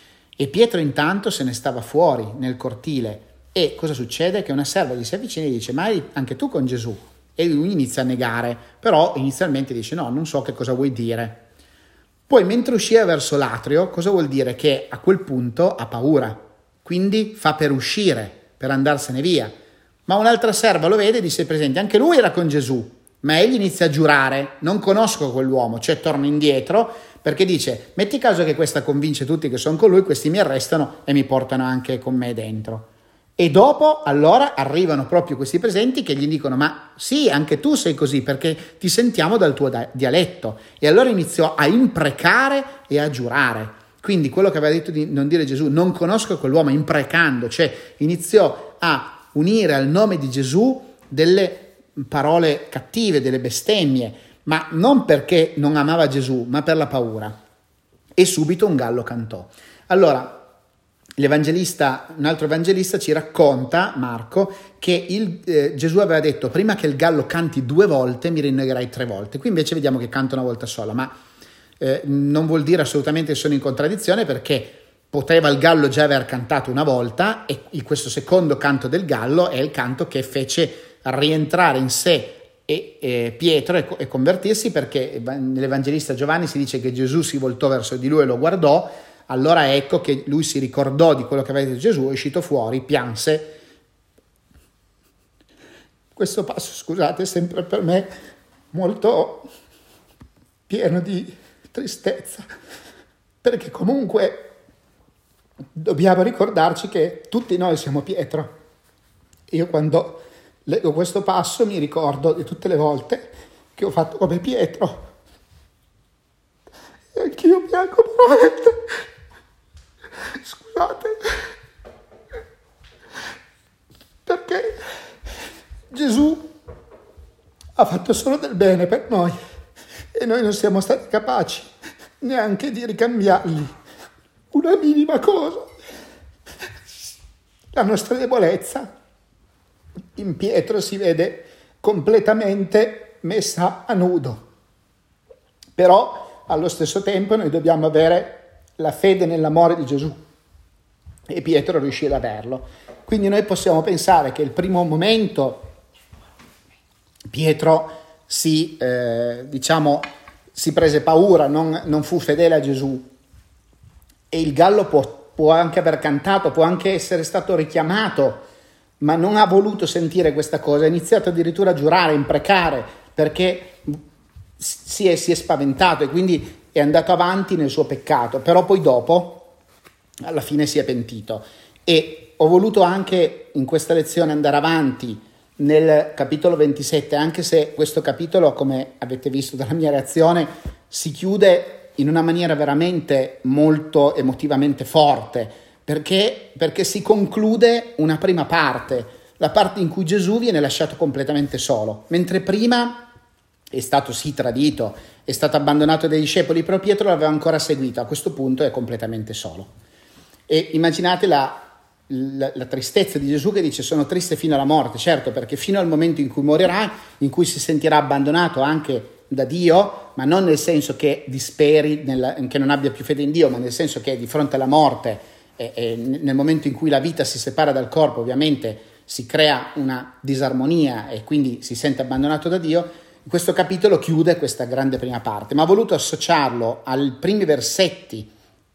E Pietro intanto se ne stava fuori nel cortile, e cosa succede? Che una serva gli si avvicina e gli dice: ma eri anche tu con Gesù? E lui inizia a negare, però inizialmente dice: no, non so che cosa vuoi dire. Poi mentre usciva verso l'atrio, cosa vuol dire? Che a quel punto ha paura, quindi fa per uscire, per andarsene via. Ma un'altra serva lo vede e dice: presente, anche lui era con Gesù, ma egli inizia a giurare: non conosco quell'uomo, cioè torna indietro, perché dice: metti caso che questa convince tutti che sono con lui, questi mi arrestano e mi portano anche con me dentro. E dopo allora arrivano proprio questi presenti che gli dicono: ma sì, anche tu sei così, perché ti sentiamo dal tuo dialetto. E allora iniziò a imprecare e a giurare. Quindi quello che aveva detto di non dire Gesù: non conosco quell'uomo, imprecando, cioè iniziò a unire al nome di Gesù delle parole cattive, delle bestemmie, ma non perché non amava Gesù, ma per la paura. E subito un gallo cantò. Allora, un altro evangelista ci racconta, Marco, che Gesù aveva detto: prima che il gallo canti 2 volte mi rinnegherai 3 volte. Qui invece vediamo che canta una volta sola, ma non vuol dire assolutamente che sono in contraddizione, perché poteva il gallo già aver cantato una volta, e questo secondo canto del gallo è il canto che fece rientrare in sé Pietro e convertirsi, perché nell'evangelista Giovanni si dice che Gesù si voltò verso di lui e lo guardò. Allora ecco che lui si ricordò di quello che aveva detto Gesù, è uscito fuori, pianse. Questo passo, scusate, è sempre per me molto pieno di tristezza, perché comunque dobbiamo ricordarci che tutti noi siamo Pietro. Io quando leggo questo passo mi ricordo di tutte le volte che ho fatto come Pietro, e anch'io piango veramente. Scusate, perché Gesù ha fatto solo del bene per noi e noi non siamo stati capaci neanche di ricambiargli una minima cosa. La nostra debolezza in Pietro si vede completamente messa a nudo, però allo stesso tempo noi dobbiamo avere la fede nell'amore di Gesù, e Pietro riuscì ad averlo. Quindi noi possiamo pensare che il primo momento Pietro si prese paura, non fu fedele a Gesù, e il gallo può anche aver cantato, può anche essere stato richiamato, ma non ha voluto sentire questa cosa, ha iniziato addirittura a giurare, a imprecare, perché si è spaventato, e quindi è andato avanti nel suo peccato. Però poi dopo alla fine si è pentito. E ho voluto anche in questa lezione andare avanti nel capitolo 27, anche se questo capitolo, come avete visto dalla mia reazione, si chiude in una maniera veramente molto emotivamente forte, perché si conclude una prima parte, la parte in cui Gesù viene lasciato completamente solo, mentre prima è stato sì tradito, è stato abbandonato dai discepoli, però Pietro l'aveva ancora seguito. A questo punto è completamente solo. E immaginate la tristezza di Gesù, che dice: sono triste fino alla morte. Certo, perché fino al momento in cui morirà, in cui si sentirà abbandonato anche da Dio, ma non nel senso che disperi, che non abbia più fede in Dio, ma nel senso che di fronte alla morte, nel momento in cui la vita si separa dal corpo, ovviamente si crea una disarmonia e quindi si sente abbandonato da Dio. Questo capitolo chiude questa grande prima parte, ma ho voluto associarlo ai primi versetti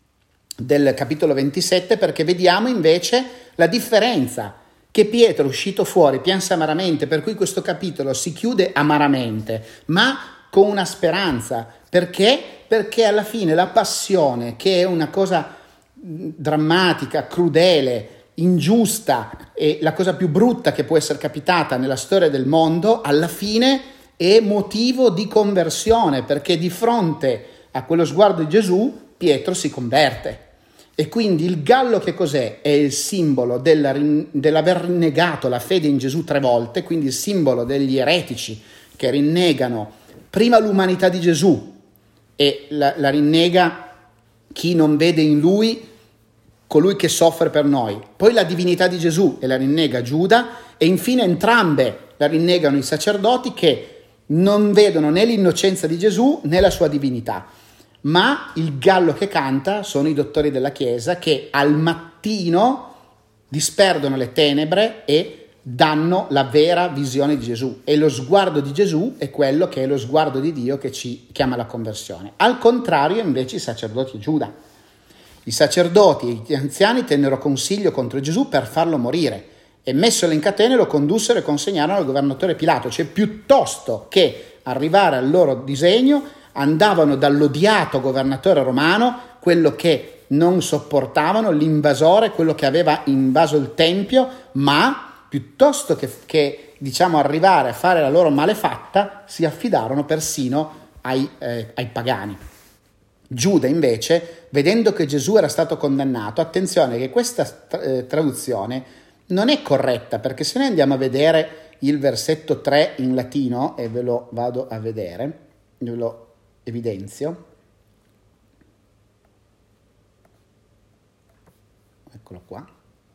del capitolo 27 perché vediamo invece la differenza, che Pietro uscito fuori pianse amaramente, per cui questo capitolo si chiude amaramente, ma con una speranza. Perché? Perché alla fine la passione, che è una cosa drammatica, crudele, ingiusta e la cosa più brutta che può essere capitata nella storia del mondo, alla fine è motivo di conversione, perché di fronte a quello sguardo di Gesù Pietro si converte. E quindi il gallo che cos'è? È il simbolo dell'aver rinnegato la fede in Gesù 3 volte, quindi il simbolo degli eretici che rinnegano prima l'umanità di Gesù e la rinnega chi non vede in lui colui che soffre per noi, poi la divinità di Gesù e la rinnega Giuda, e infine entrambe la rinnegano i sacerdoti che non vedono né l'innocenza di Gesù né la sua divinità. Ma il gallo che canta sono i dottori della Chiesa che al mattino disperdono le tenebre e danno la vera visione di Gesù. E lo sguardo di Gesù è quello che è lo sguardo di Dio che ci chiama alla conversione. Al contrario invece i sacerdoti e Giuda. I sacerdoti e gli anziani tennero consiglio contro Gesù per farlo morire e messolo in catene lo condussero e consegnarono al governatore Pilato. Cioè piuttosto che arrivare al loro disegno andavano dall'odiato governatore romano, quello che non sopportavano, l'invasore, quello che aveva invaso il Tempio, ma piuttosto che arrivare a fare la loro malefatta, si affidarono persino ai pagani. Giuda invece, vedendo che Gesù era stato condannato, attenzione che questa traduzione non è corretta, perché se noi andiamo a vedere il versetto 3 in latino, e ve lo vado a vedere, ve lo evidenzio, eccolo qua.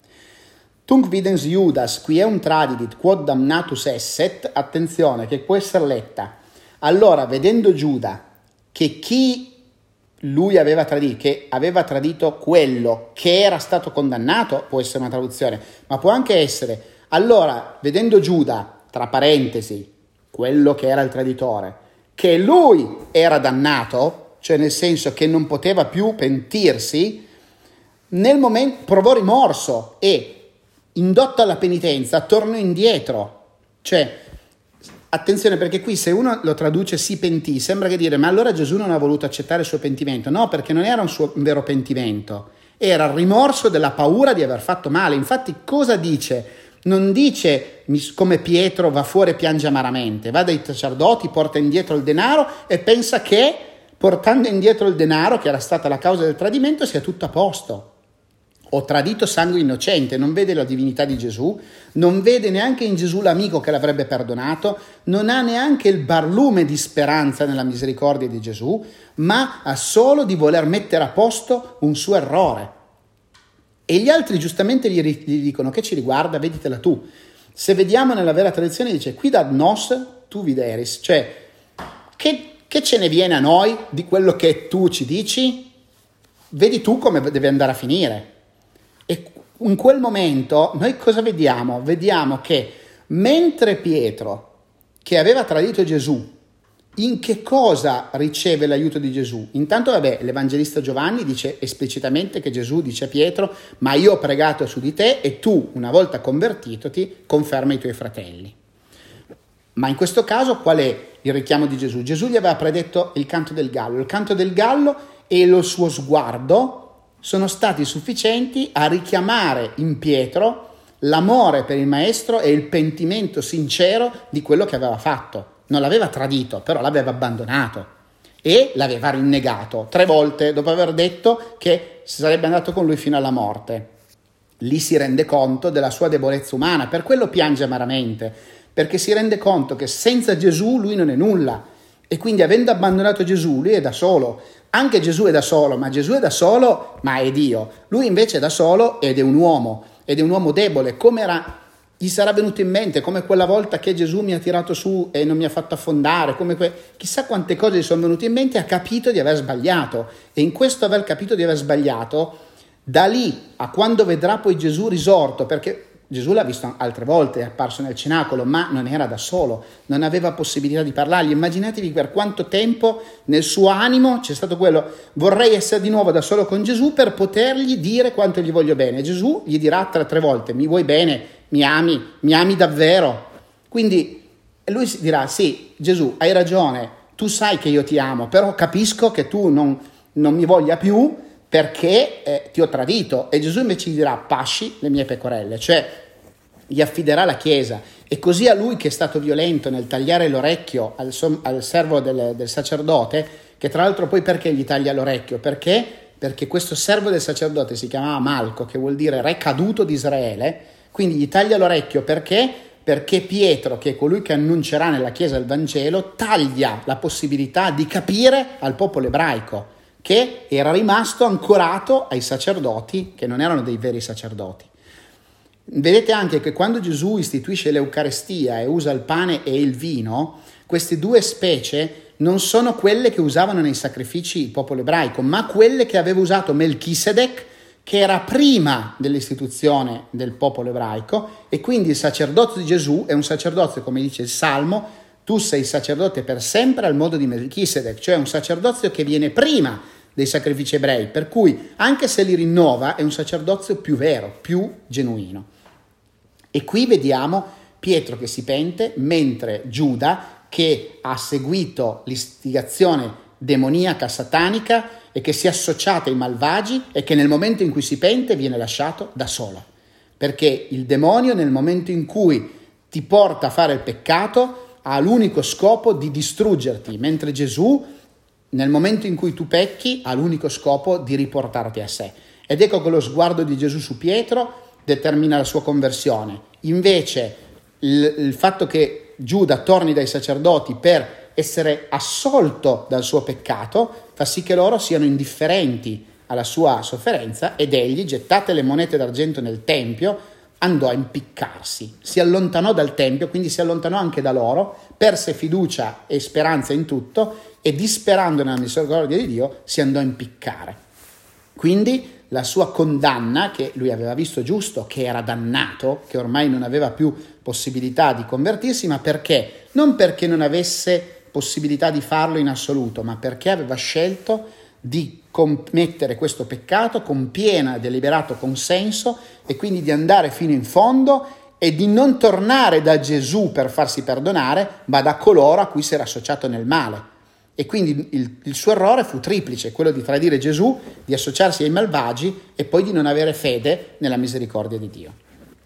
Tunc videns Judas, qui tradidit, quod damnatus esset, attenzione che può essere letta, allora vedendo Giuda che chi lui aveva tradito, che aveva tradito quello che era stato condannato, può essere una traduzione, ma può anche essere, allora vedendo Giuda, tra parentesi, quello che era il traditore, che lui era dannato, cioè nel senso che non poteva più pentirsi, nel momento provò rimorso e, indotto alla penitenza, tornò indietro. Cioè, attenzione, perché qui se uno lo traduce si pentì, sembra che dire, ma allora Gesù non ha voluto accettare il suo pentimento. No, perché non era un suo vero pentimento, era il rimorso della paura di aver fatto male. Infatti cosa dice? Non dice come Pietro va fuori e piange amaramente, va dai sacerdoti, porta indietro il denaro e pensa che portando indietro il denaro, che era stata la causa del tradimento, sia tutto a posto. Ho tradito sangue innocente, non vede la divinità di Gesù, non vede neanche in Gesù l'amico che l'avrebbe perdonato, non ha neanche il barlume di speranza nella misericordia di Gesù, ma ha solo di voler mettere a posto un suo errore. E gli altri giustamente gli dicono, che ci riguarda, veditela tu. Se vediamo nella vera tradizione dice, quidad nos tu videris, cioè che ce ne viene a noi di quello che tu ci dici? Vedi tu come deve andare a finire. E in quel momento noi cosa vediamo? Vediamo che mentre Pietro, che aveva tradito Gesù, in che cosa riceve l'aiuto di Gesù? Intanto, l'Evangelista Giovanni dice esplicitamente che Gesù dice a Pietro, ma io ho pregato su di te e tu, una volta convertitoti, conferma i tuoi fratelli. Ma in questo caso qual è il richiamo di Gesù? Gesù gli aveva predetto il canto del gallo. Il canto del gallo e lo suo sguardo sono stati sufficienti a richiamare in Pietro l'amore per il maestro e il pentimento sincero di quello che aveva fatto. Non l'aveva tradito, però l'aveva abbandonato e l'aveva rinnegato 3 volte dopo aver detto che sarebbe andato con lui fino alla morte. Lì si rende conto della sua debolezza umana, per quello piange amaramente, perché si rende conto che senza Gesù lui non è nulla e quindi avendo abbandonato Gesù lui è da solo. Anche Gesù è da solo, ma Gesù è da solo, ma è Dio. Lui invece è da solo ed è un uomo debole, come era Gli sarà venuto in mente, come quella volta che Gesù mi ha tirato su e non mi ha fatto affondare, chissà quante cose gli sono venute in mente, ha capito di aver sbagliato. E in questo aver capito di aver sbagliato, da lì a quando vedrà poi Gesù risorto, perché Gesù l'ha visto altre volte, è apparso nel cenacolo, ma non era da solo, non aveva possibilità di parlargli. Immaginatevi per quanto tempo nel suo animo c'è stato quello: vorrei essere di nuovo da solo con Gesù per potergli dire quanto gli voglio bene. Gesù gli dirà 3 volte: mi vuoi bene? Mi ami davvero? Quindi lui dirà: sì, Gesù, hai ragione, tu sai che io ti amo, però capisco che tu non mi voglia più perché ti ho tradito. E Gesù invece gli dirà: pasci le mie pecorelle, cioè gli affiderà la Chiesa. E così a lui, che è stato violento nel tagliare l'orecchio al servo del sacerdote, che tra l'altro poi perché gli taglia l'orecchio? Perché questo servo del sacerdote si chiamava Malco, che vuol dire re caduto di Israele. Quindi gli taglia l'orecchio perché Pietro, che è colui che annuncerà nella Chiesa il Vangelo, taglia la possibilità di capire al popolo ebraico, che era rimasto ancorato ai sacerdoti, che non erano dei veri sacerdoti. Vedete anche che quando Gesù istituisce l'Eucarestia e usa il pane e il vino, queste 2 specie non sono quelle che usavano nei sacrifici il popolo ebraico, ma quelle che aveva usato Melchisedec, che era prima dell'istituzione del popolo ebraico. E quindi il sacerdozio di Gesù è un sacerdozio, come dice il Salmo: tu sei sacerdote per sempre al modo di Melchisedec, cioè un sacerdozio che viene prima dei sacrifici ebrei, per cui anche se li rinnova è un sacerdozio più vero, più genuino. E qui vediamo Pietro che si pente, mentre Giuda, che ha seguito l'istigazione demoniaca satanica e che si è associata ai malvagi, e che nel momento in cui si pente viene lasciato da solo, perché il demonio, nel momento in cui ti porta a fare il peccato, ha l'unico scopo di distruggerti, mentre Gesù, nel momento in cui tu pecchi, ha l'unico scopo di riportarti a sé. Ed ecco che lo sguardo di Gesù su Pietro determina la sua conversione. Invece il fatto che Giuda torni dai sacerdoti per essere assolto dal suo peccato fa sì che loro siano indifferenti alla sua sofferenza, ed egli, gettate le monete d'argento nel tempio, andò a impiccarsi, si allontanò dal tempio, quindi si allontanò anche da loro, perse fiducia e speranza in tutto, e disperando nella misericordia di Dio si andò a impiccare. Quindi la sua condanna, che lui aveva visto giusto, che era dannato, che ormai non aveva più possibilità di convertirsi, ma perché? Non perché non avesse possibilità di farlo in assoluto, ma perché aveva scelto di commettere questo peccato con pieno e deliberato consenso, e quindi di andare fino in fondo e di non tornare da Gesù per farsi perdonare, ma da coloro a cui si era associato nel male. E quindi il suo errore fu triplice: quello di tradire Gesù, di associarsi ai malvagi e poi di non avere fede nella misericordia di Dio.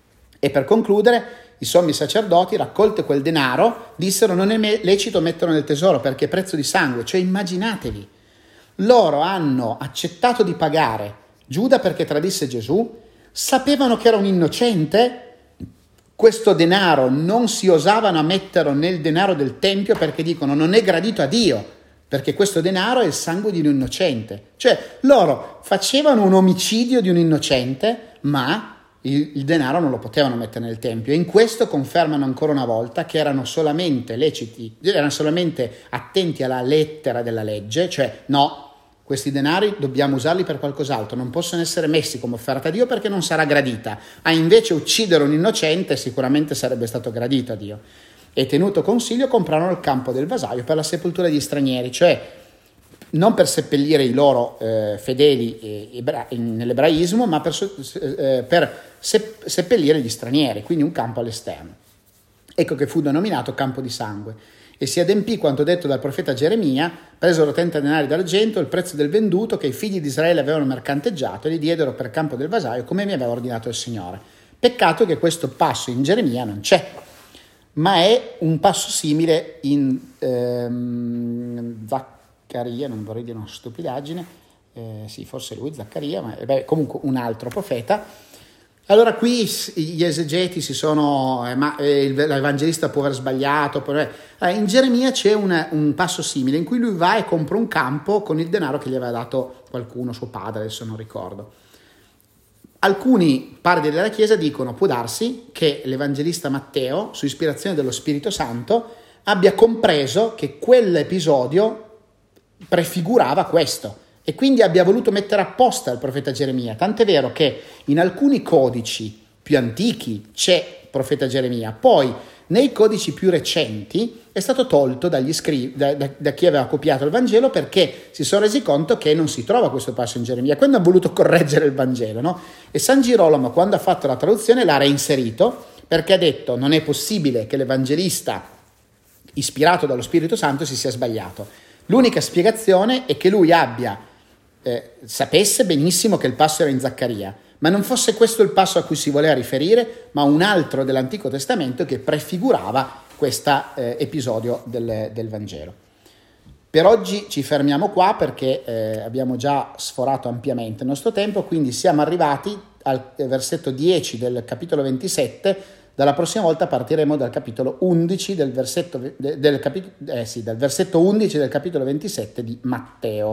E per concludere, i sommi sacerdoti, raccolto quel denaro, dissero: non è lecito metterlo nel tesoro perché è prezzo di sangue. Cioè, immaginatevi, loro hanno accettato di pagare Giuda perché tradisse Gesù, sapevano che era un innocente, questo denaro non si osavano a metterlo nel denaro del Tempio perché dicono: non è gradito a Dio, perché questo denaro è il sangue di un innocente. Cioè, loro facevano un omicidio di un innocente, ma il denaro non lo potevano mettere nel Tempio. E in questo confermano ancora una volta che erano solamente leciti, erano solamente attenti alla lettera della legge, cioè no, questi denari dobbiamo usarli per qualcos'altro, non possono essere messi come offerta a Dio perché non sarà gradita. Invece uccidere un innocente sicuramente sarebbe stato gradito a Dio. E tenuto consiglio, comprarono il campo del vasaio per la sepoltura degli stranieri, cioè non per seppellire i loro fedeli nell'ebraismo, ma per seppellire gli stranieri, quindi un campo all'esterno. Ecco che fu denominato campo di sangue. E si adempì quanto detto dal profeta Geremia: presero 30 denari d'argento, il prezzo del venduto che i figli di Israele avevano mercanteggiato, e li diedero per campo del vasaio come mi aveva ordinato il Signore. Peccato che questo passo in Geremia non c'è, ma è un passo simile in Zaccaria, non vorrei dire una stupidaggine, sì, forse lui, Zaccaria, ma comunque un altro profeta. Allora qui gli esegeti si sono, l'evangelista può aver sbagliato, in Geremia c'è un passo simile in cui lui va e compra un campo con il denaro che gli aveva dato qualcuno, suo padre, adesso non ricordo. Alcuni padri della Chiesa dicono: può darsi che l'Evangelista Matteo, su ispirazione dello Spirito Santo, abbia compreso che quell'episodio prefigurava questo e quindi abbia voluto mettere apposta il profeta Geremia. Tant'è vero che in alcuni codici più antichi c'è il profeta Geremia, poi nei codici più recenti è stato tolto da chi aveva copiato il Vangelo, perché si sono resi conto che non si trova questo passo in Geremia, quindi hanno voluto correggere il Vangelo, no? E San Girolamo, quando ha fatto la traduzione, l'ha reinserito, perché ha detto: non è possibile che l'Evangelista ispirato dallo Spirito Santo si sia sbagliato. L'unica spiegazione è che lui sapesse benissimo che il passo era in Zaccaria, ma non fosse questo il passo a cui si voleva riferire, ma un altro dell'Antico Testamento che prefigurava questo episodio del Vangelo. Per oggi ci fermiamo qua, perché abbiamo già sforato ampiamente il nostro tempo, quindi siamo arrivati al versetto 10 del capitolo 27. Dalla prossima volta partiremo dal capitolo 11 dal versetto 11 del capitolo 27 di Matteo.